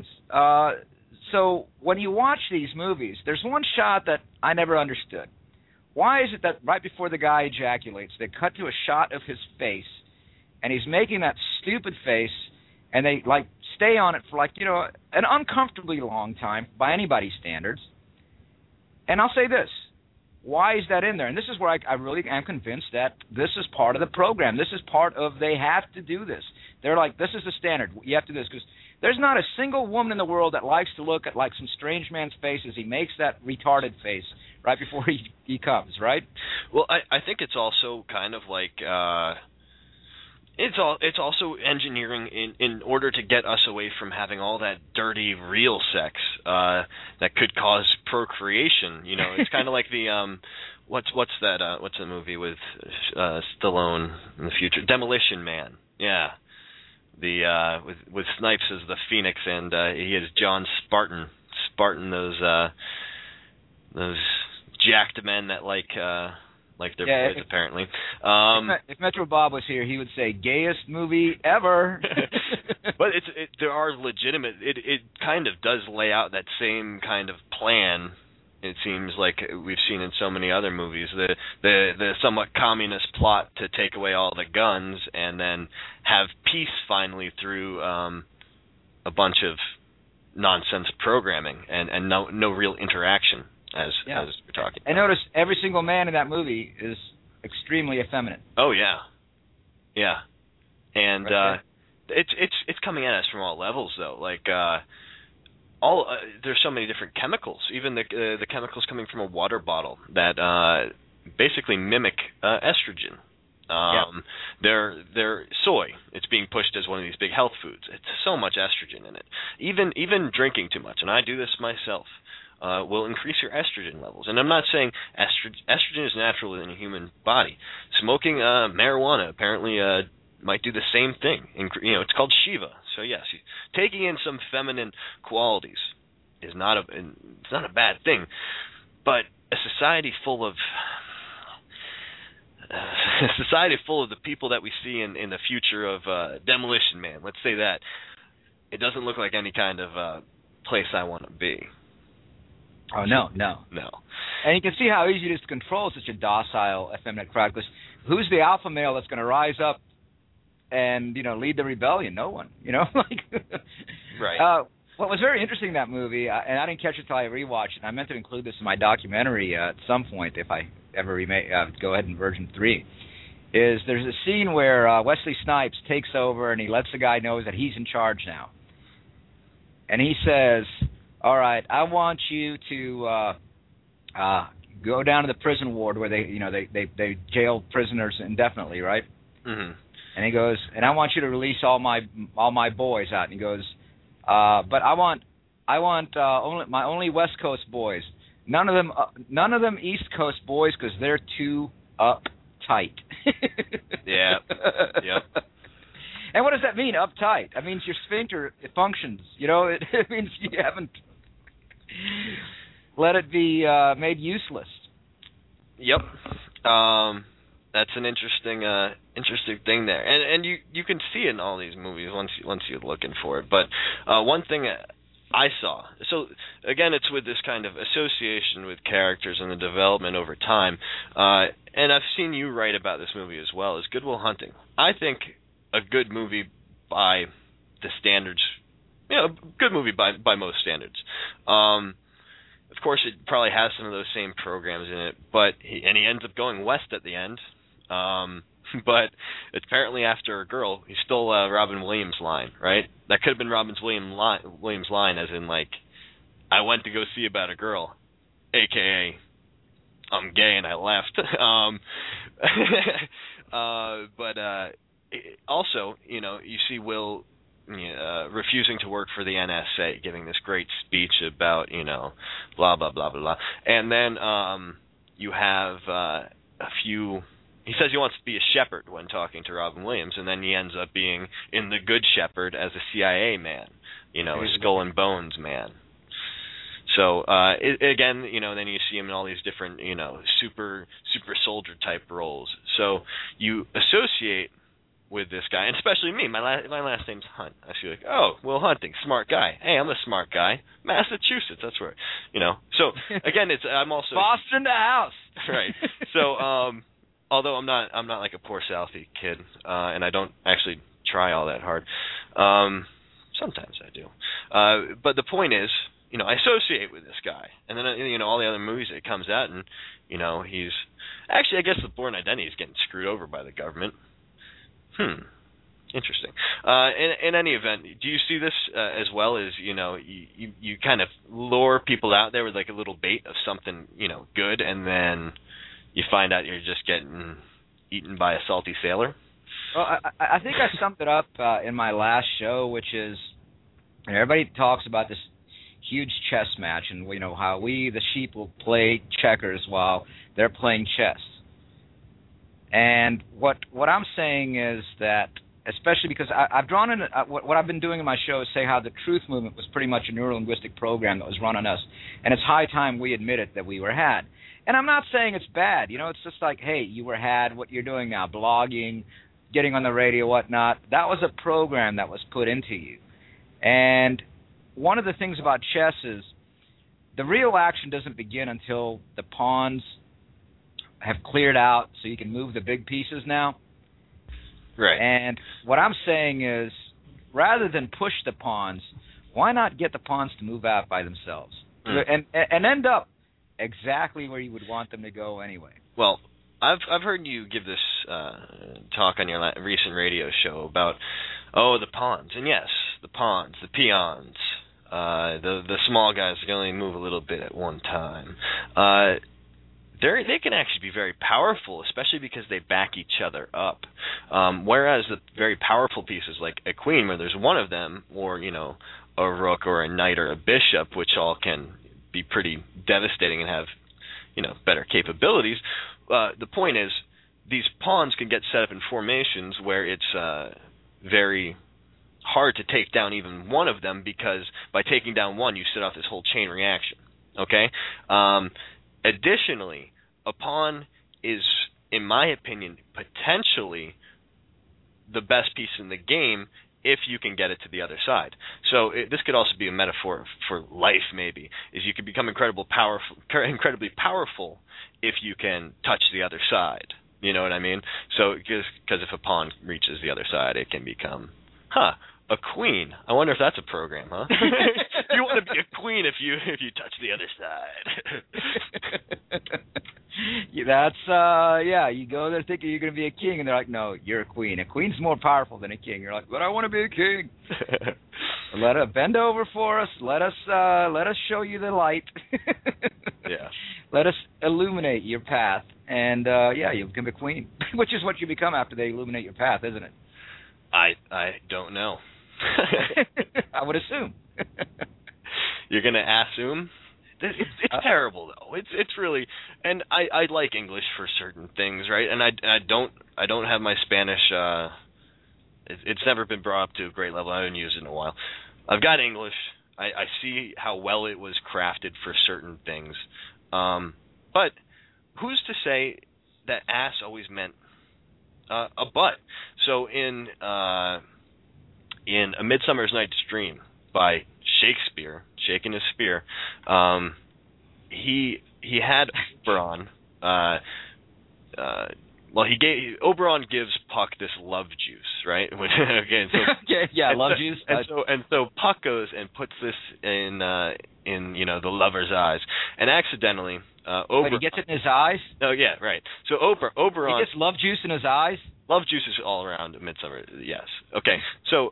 So when you watch these movies, there's one shot that I never understood. Why is it that right before the guy ejaculates, they cut to a shot of his face, and he's making that stupid face, and they stay on it for an uncomfortably long time by anybody's standards. And I'll say this. Why is that in there? And this is where I really am convinced that this is part of the program. This is part of, they have to do this. They're like, this is the standard. You have to do this. Because there's not a single woman in the world that likes to look at some strange man's face as he makes that retarded face right before he comes, right? Well, I think it's also kind of like... It's also engineering in order to get us away from having all that dirty real sex that could cause procreation. It's kind of like the what's the movie with Stallone in the future? Demolition Man. Yeah, the with Snipes as the Phoenix, and he is John Spartan. Those jacked men that like their boys, apparently. If Metro Bob was here, he would say, gayest movie ever. But there are legitimate, it kind of does lay out that same kind of plan, it seems like we've seen in so many other movies, the somewhat communist plot to take away all the guns and then have peace finally through a bunch of nonsense programming and no real interaction. As we're talking about. And notice every single man in that movie is extremely effeminate. Oh yeah, yeah, and it's coming at us from all levels though. Like there's so many different chemicals. Even the chemicals coming from a water bottle that basically mimic estrogen. They're soy. It's being pushed as one of these big health foods. It's so much estrogen in it. Even drinking too much, and I do this myself. Will increase your estrogen levels. And I'm not saying estrogen is natural in the human body. Smoking marijuana apparently might do the same thing. It's called Shiva. So yes, taking in some feminine qualities is not a bad thing. But a society full of the people that we see in the future of Demolition Man, let's say that, it doesn't look like any kind of place I want to be. Oh, no. And you can see how easy it is to control such a docile, effeminate crowd, because who's the alpha male that's going to rise up and, lead the rebellion? No one, Right. What was very interesting in that movie, and I didn't catch it until I rewatched it, and I meant to include this in my documentary at some point if I ever go ahead and Version 3, is there's a scene where Wesley Snipes takes over and he lets the guy know that he's in charge now. And he says, all right, I want you to go down to the prison ward where they jail prisoners indefinitely, right? Mm-hmm. And he goes, and I want you to release all my boys out. And he goes, but I want only West Coast boys. None of them East Coast boys because they're too uptight. Yeah. Yep. And what does that mean, uptight? That means your sphincter functions. It means you haven't let it be made useless. Yep. That's an interesting thing there, and you can see it in all these movies once you're looking for it. But one thing I saw, so again, it's with this kind of association with characters and the development over time, and I've seen you write about this movie as well, is Good Will Hunting. I think a good movie by the standards, good movie by most standards. Of course, it probably has some of those same programs in it, but he ends up going west at the end. But apparently after a girl, he stole Robin Williams' line, right? That could have been Robin Williams' line, as in, like, I went to go see about a girl, a.k.a. I'm gay and I left. But also, you see Will refusing to work for the NSA, giving this great speech about, blah, blah, blah, blah, blah. And then you have a few... He says he wants to be a shepherd when talking to Robin Williams, and then he ends up being in The Good Shepherd as a CIA man, a skull and bones man. So, again, then you see him in all these different, super soldier type roles. So you associate with this guy, and especially me. My last name's Hunt. I feel like, oh, Will Hunting, smart guy. Hey, I'm a smart guy. Massachusetts, that's where, So again, I'm also Boston to house. Right. So, although I'm not like a poor Southie kid, and I don't actually try all that hard. Sometimes I do. But the point is, I associate with this guy, and then all the other movies that comes out, and he's actually, I guess the Bourne Identity is getting screwed over by the government. Interesting. In any event, do you see this as well as you kind of lure people out there with like a little bait of something good, and then you find out you're just getting eaten by a salty sailor? Well, I think I summed it up in my last show, which is everybody talks about this huge chess match, and how we, the sheep, will play checkers while they're playing chess. And what I'm saying is that, especially because I've drawn in what I've been doing in my show is say how the Truth Movement was pretty much a neurolinguistic program that was run on us, and it's high time we admitted that we were had. And I'm not saying it's bad. It's just like, hey, you were had, what you're doing now, blogging, getting on the radio, whatnot. That was a program that was put into you. And one of the things about chess is the real action doesn't begin until the pawns have cleared out so you can move the big pieces now. Right. And what I'm saying is, rather than push the pawns, why not get the pawns to move out by themselves and end up exactly where you would want them to go anyway? Well, I've heard you give this talk on your recent radio show about the pawns, and yes, the pawns, the peons, the small guys that can only move a little bit at one time. They can actually be very powerful, especially because they back each other up. Whereas the very powerful pieces like a queen, where there's one of them, or a rook or a knight or a bishop, which all can be pretty devastating and have better capabilities. The point is, these pawns can get set up in formations where it's very hard to take down even one of them, because by taking down one, you set off this whole chain reaction. Okay? Additionally, a pawn is, in my opinion, potentially the best piece in the game if you can get it to the other side. So this could also be a metaphor for life, maybe, is you can become incredibly powerful if you can touch the other side. You know what I mean? So, because if a pawn reaches the other side, it can become, a queen. I wonder if that's a program, huh? You want to be a queen if you touch the other side. You go there thinking you're going to be a king, and they're like, no, you're a queen. A queen's more powerful than a king. You're like, but I want to be a king. Let us bend over for us. Let us show you the light. Yeah. Let us illuminate your path, and you become a queen, which is what you become after they illuminate your path, isn't it? I don't know. I would assume. You're going to assume? It's terrible though. It's really, and I like English for certain things, right? And I don't have my Spanish. It's never been brought up to a great level. I haven't used it in a while. I've got English. I see how well it was crafted for certain things. But who's to say that ass always meant a butt? So in A Midsummer's Night's Dream by Shakespeare, shaking his spear, he had Oberon. Oberon gives Puck this love juice, right? Again, so love juice. And so Puck goes and puts this in the lover's eyes, and accidentally Oberon. But he gets it in his eyes. Oh yeah, right. So Oberon. He gets love juice in his eyes. Love juice is all around Midsummer. Yes. Okay. So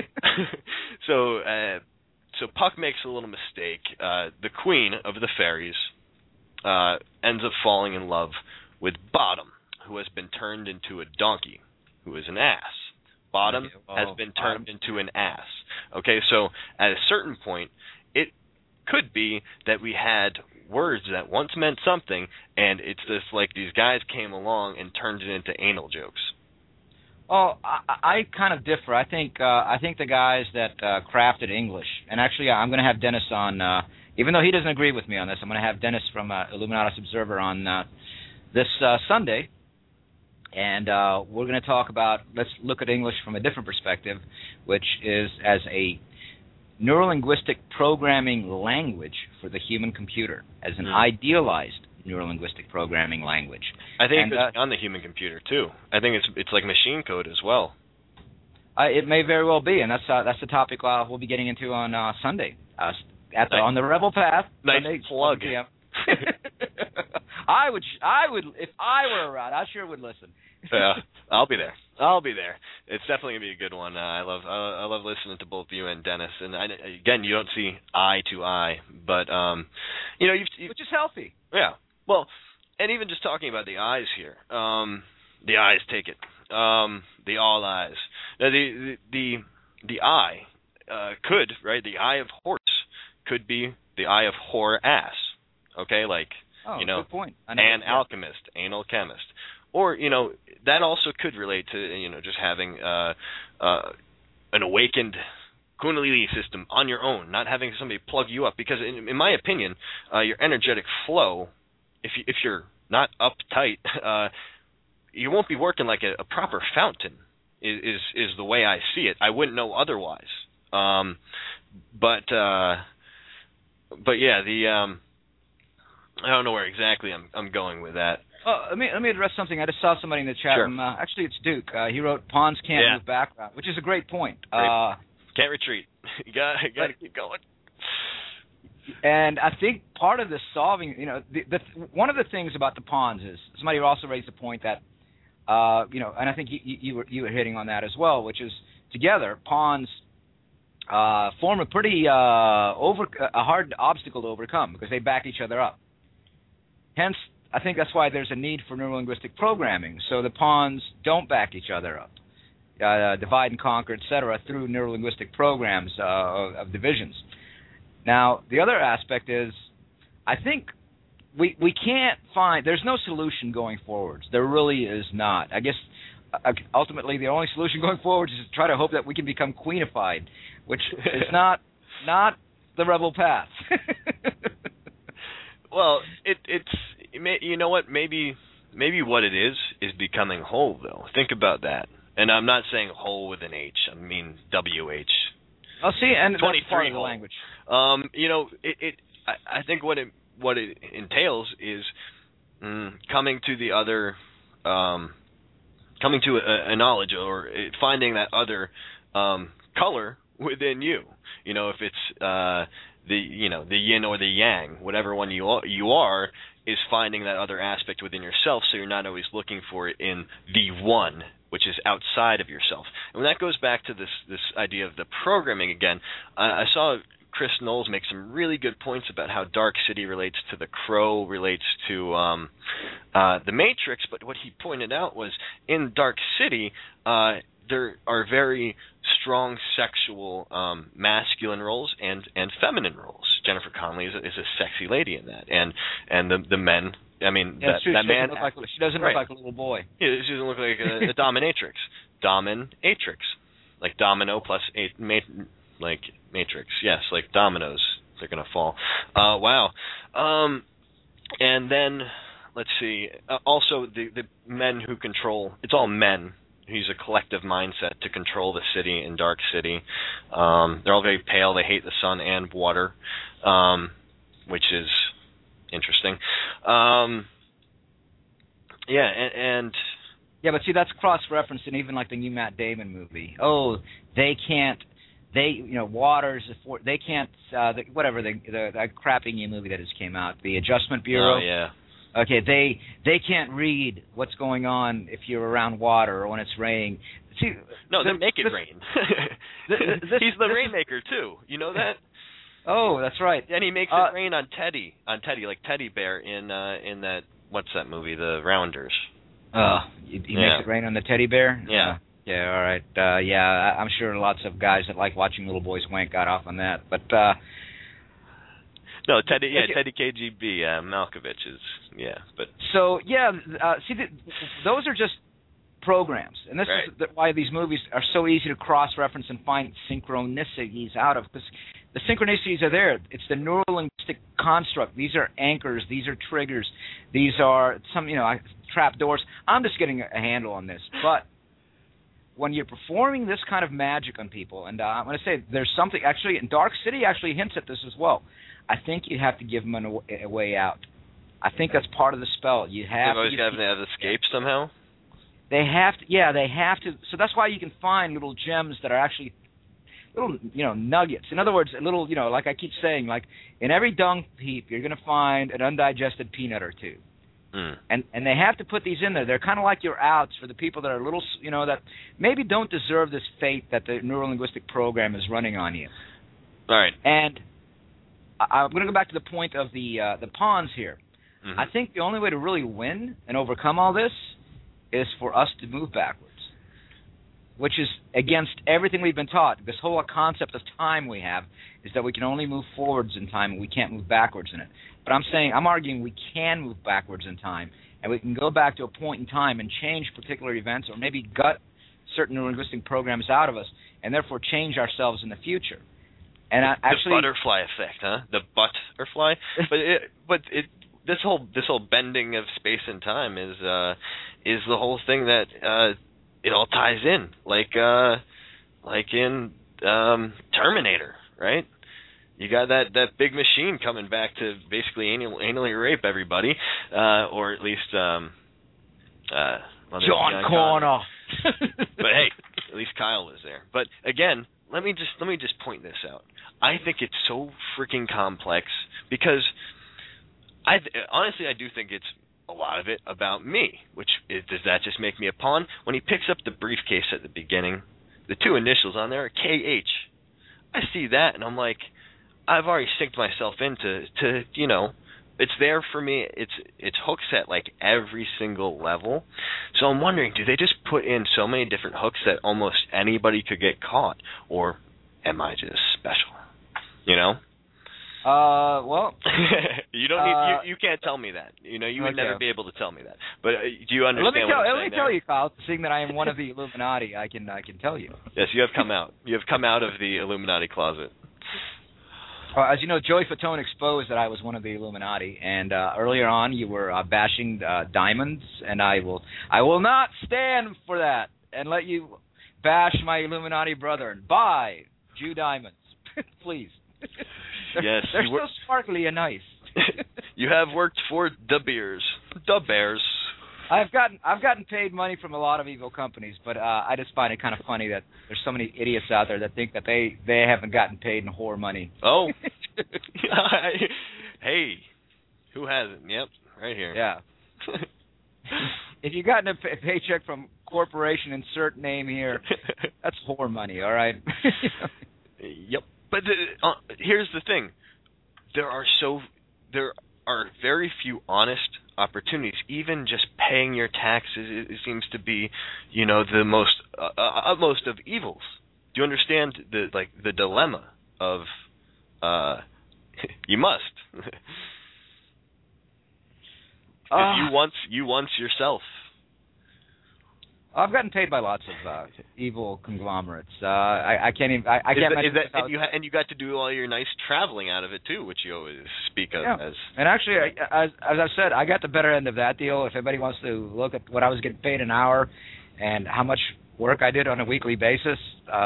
so Puck makes a little mistake. The queen of the fairies ends up falling in love with Bottom, who has been turned into a donkey, who is an ass. Bottom has been turned into an ass. Okay, so at a certain point, it could be that we had words that once meant something, and it's just like these guys came along and turned it into anal jokes. Oh, I kind of differ. I think the guys that crafted English, and actually I'm going to have Dennis on, even though he doesn't agree with me on this, I'm going to have Dennis from Illuminatus Observer on this Sunday, and we're going to talk about, let's look at English from a different perspective, which is as a neurolinguistic programming language for the human computer, as an idealized neurolinguistic programming language. I think it's on the human computer too. I think it's like machine code as well. It may very well be, and that's the topic we'll be getting into on Sunday on the Rebel Path. Nice Sunday, plug. I would if I were around. I sure would listen. Yeah, I'll be there. It's definitely gonna be a good one. I love listening to both you and Dennis. And again, you don't see eye to eye, but which is healthy. Yeah. Well, and even just talking about the eyes here, the eyes take it. The all eyes. Now, the eye could, right? The eye of horse could be the eye of whore ass. Okay, like good point. An alchemist, anal chemist, or that also could relate to just having an awakened Kundalini system on your own, not having somebody plug you up. Because in my opinion, your energetic flow, if you're not uptight, you won't be working like a proper fountain. Is the way I see it. I wouldn't know otherwise. But yeah, I don't know where exactly I'm going with that. Let me address something. I just saw somebody in the chat room. Actually, it's Duke. He wrote pawns can't move background, which is a great point. Can't retreat. You got to keep going. And I think part of the solving, one of the things about the pawns is somebody also raised the point that, and I think you were hitting on that as well, which is together pawns form a pretty a hard obstacle to overcome because they back each other up. Hence, I think that's why there's a need for neurolinguistic programming, so the pawns don't back each other up, divide and conquer, etc., through neurolinguistic programs of divisions. Now, the other aspect is, I think we can't find, there's no solution going forwards. There really is not. I guess ultimately the only solution going forward is to try to hope that we can become queenified, which is not the rebel path. Well, it's you know what, maybe what it is becoming whole, though. Think about that. And I'm not saying whole with an H. I mean WH. I'll see, and that's part of the language. I think what it entails is coming to the other, coming to a knowledge or finding that other color within you. You know, if it's the yin or the yang, whatever one you are, is finding that other aspect within yourself, so you're not always looking for it in the one, which is outside of yourself. And when that goes back to this idea of the programming again, I saw Chris Knowles make some really good points about how Dark City relates to The Crow, relates to The Matrix, but what he pointed out was in Dark City, there are very strong sexual masculine roles and feminine roles. Jennifer Connelly is a sexy lady in that, and the men. I mean, that man. She doesn't look like a little boy. Yeah, she doesn't look like a dominatrix. Dominatrix, like domino plus like Matrix. Yes, like dominoes. They're gonna fall. Wow. And then let's see. Also, the men who control. It's all men. He's a collective mindset to control the city in Dark City. They're all very pale. They hate the sun and water, which is interesting. Yeah, but see, that's cross-referencing even like the new Matt Damon movie. Oh, they can't. Waters. They can't. Whatever the crappy new movie that just came out, the Adjustment Bureau. Oh yeah. Okay, they can't read what's going on if you're around water or when it's raining. See, no, they make it rain. He's the rainmaker too. You know that? Oh, that's right. And he makes it rain on Teddy, like Teddy Bear in that, what's that movie, The Rounders. He makes it rain on the teddy bear? Yeah. Yeah, all right. I'm sure lots of guys that like watching little boys wank got off on that. But no, Teddy KGB, Malkovich is, but so those are just programs, and this is why these movies are so easy to cross-reference and find synchronicities out of, because the synchronicities are there. It's the neurolinguistic construct. These are anchors. These are triggers. These are some, trap doors. I'm just getting a handle on this, but when you're performing this kind of magic on people, and I'm going to say there's something actually, and Dark City actually hints at this as well. I think you have to give them a way out. I think that's part of the spell. You have. They've always got to have escape somehow. They have to. Yeah, they have to. So that's why you can find little gems that are actually little, nuggets. In other words, a little, like I keep saying, like in every dung heap, you're going to find an undigested peanut or two. And they have to put these in there. They're kind of like your outs for the people that are a little, that maybe don't deserve this fate that the neurolinguistic program is running on you. All right. And I'm going to go back to the point of the pawns here. Mm-hmm. I think the only way to really win and overcome all this is for us to move backwards, which is against everything we've been taught. This whole concept of time we have is that we can only move forwards in time and we can't move backwards in it. But I'm arguing we can move backwards in time, and we can go back to a point in time and change particular events, or maybe gut certain neurolinguistic programs out of us, and therefore change ourselves in the future. And the butterfly effect, huh? The butterfly. But this whole bending of space and time is the whole thing that it all ties in, like in Terminator, right? You got that big machine coming back to basically anally rape everybody, or at least John Connor. But hey, at least Kyle was there. But again, let me just point this out. I think it's so freaking complex because honestly I do think it's a lot of it about me. Does that just make me a pawn? When he picks up the briefcase at the beginning, the two initials on there are KH. I see that and I'm like, I've already synced myself into it's there for me. It's hooks at like every single level. So I'm wondering, do they just put in so many different hooks that almost anybody could get caught, or am I just special? Well, you don't need. You can't tell me that. You would never be able to tell me that. But do you understand? Let me tell you, Kyle. Seeing that I am one of the Illuminati, I can tell you. Yes, you have come out. You have come out of the Illuminati closet. As you know, Joey Fatone exposed that I was one of the Illuminati, and earlier on you were bashing diamonds, and I will not stand for that and let you bash my Illuminati brother and buy Jew diamonds, please. Yes, they're so sparkly and nice. You have worked for the Bears. The Bears. I've gotten paid money from a lot of evil companies, but I just find it kind of funny that there's so many idiots out there that think that they haven't gotten paid in whore money. Oh, hey, who hasn't? Yep, right here. Yeah. If you gotten a paycheck from corporation, insert name here, that's whore money. All right. Yep. But here's the thing: there are very few honest opportunities. Even just paying your taxes, it seems to be, the most utmost of evils. Do you understand the dilemma of you must if you once yourself. I've gotten paid by lots of evil conglomerates. I can't even. I can't imagine. And you got to do all your nice traveling out of it too, which you always speak of as. And actually, as I said, I got the better end of that deal. If anybody wants to look at what I was getting paid an hour, and how much work I did on a weekly basis,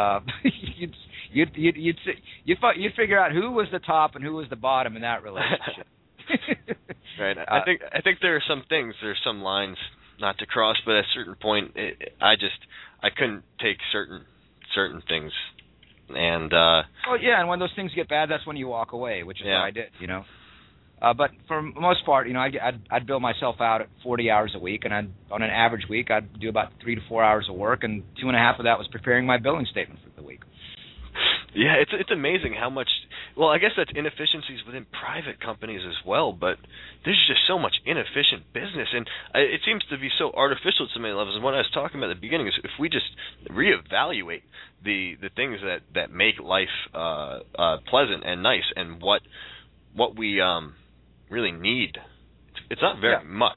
you'd figure out who was the top and who was the bottom in that relationship. Right. I think there are some lines not to cross, but at a certain point, I couldn't take certain things, and and when those things get bad, that's when you walk away, which is what I did, But for the most part, I'd bill myself out at 40 hours a week, and on an average week, I'd do about 3 to 4 hours of work, and 2.5 of that was preparing my billing statement for the week. Yeah, it's amazing how much. Well, I guess that's inefficiencies within private companies as well, but there's just so much inefficient business, and it seems to be so artificial at so many levels. And what I was talking about at the beginning is if we just reevaluate the things that make life pleasant and nice, and what we really need, it's not very much.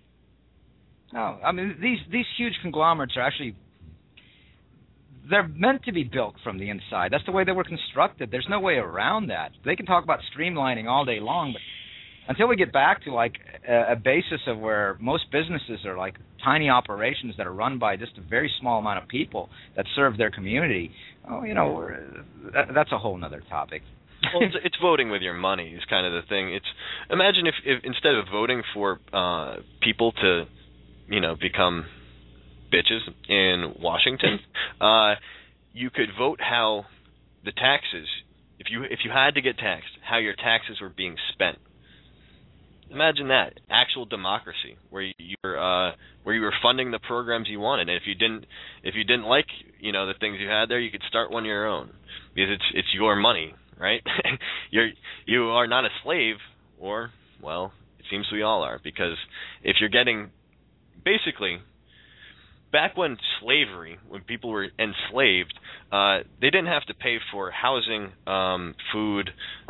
No, I mean these huge conglomerates are actually. They're meant to be built from the inside. That's the way they were constructed. There's no way around that. They can talk about streamlining all day long, but until we get back to like a basis of where most businesses are like tiny operations that are run by just a very small amount of people that serve their community, that's a whole other topic. Well, it's voting with your money is kind of the thing. Imagine if instead of voting for people to, become bitches in Washington, you could vote how the taxes, if you had to get taxed, how your taxes were being spent. Imagine that, actual democracy, where you were funding the programs you wanted, and if you didn't like the things you had there, you could start one of your own, because it's your money, right? You are not a slave, or well, it seems we all are, because if you're getting basically. Back when people were enslaved, they didn't have to pay for housing, food,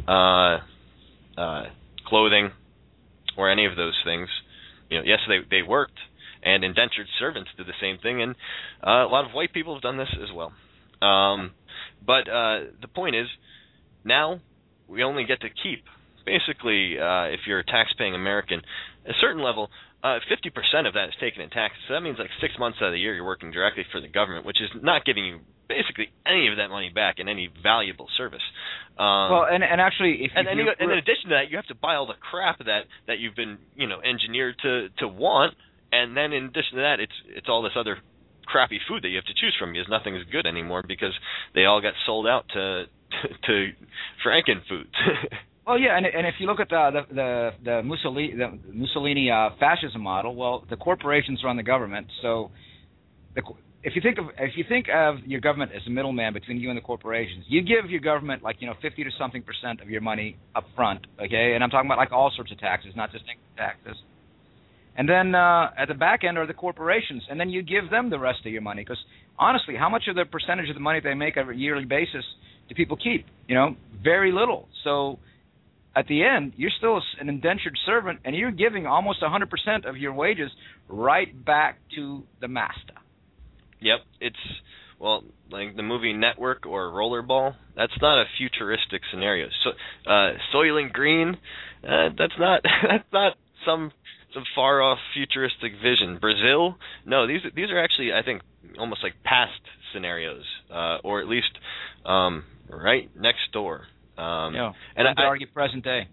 clothing, or any of those things. Yes, they worked, and indentured servants did the same thing, and a lot of white people have done this as well. But the point is, now we only get to keep, basically, if you're a tax-paying American, a certain level. 50% of that is taken in taxes, so that means like 6 months out of the year you're working directly for the government, which is not giving you basically any of that money back in any valuable service. And actually, in addition to that, you have to buy all the crap that you've been engineered to want, and then in addition to that, it's all this other crappy food that you have to choose from, because nothing is good anymore because they all got sold out to Franken foods. Well, yeah, and if you look at the Mussolini fascism model, well, the corporations run the government. So, if you think of your government as a middleman between you and the corporations, you give your government 50 to something % of your money up front, okay? And I'm talking about like all sorts of taxes, not just income taxes. And then at the back end are the corporations, and then you give them the rest of your money. Because honestly, how much of the percentage of the money they make on a yearly basis do people keep? Very little. So. At the end, you're still an indentured servant, and you're giving almost 100% of your wages right back to the master. Yep, it's like the movie Network or Rollerball. That's not a futuristic scenario. So, Soylent Green, that's not some far off futuristic vision. Brazil, no, these are actually, I think, almost like past scenarios, or at least right next door. And I'd argue present day.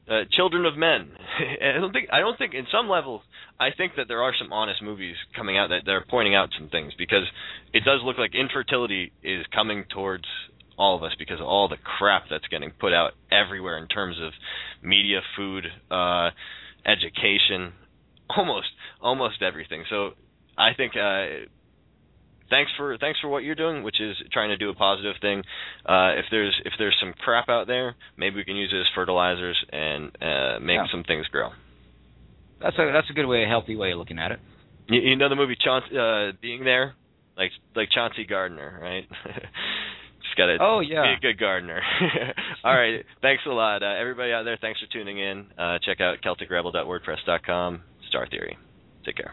Children of Men. I don't think in some levels, I think that there are some honest movies coming out that they're pointing out some things, because it does look like infertility is coming towards all of us because of all the crap that's getting put out everywhere in terms of media, food, education, almost everything. So I think thanks for what you're doing, which is trying to do a positive thing. If there's some crap out there, maybe we can use it as fertilizers and make some things grow. That's a good way, a healthy way of looking at it. You know the movie Being There, like Chauncey Gardner, right? Just gotta be a good gardener. All right, thanks a lot, everybody out there. Thanks for tuning in. Check out CelticRebel.wordpress.com. Star Theory. Take care.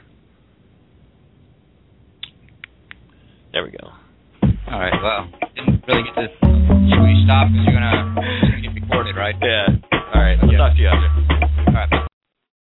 There we go. All right. Well, didn't really get to. Should we stop because you're gonna get recorded, right? Yeah. All right. I'll talk to you after. All right.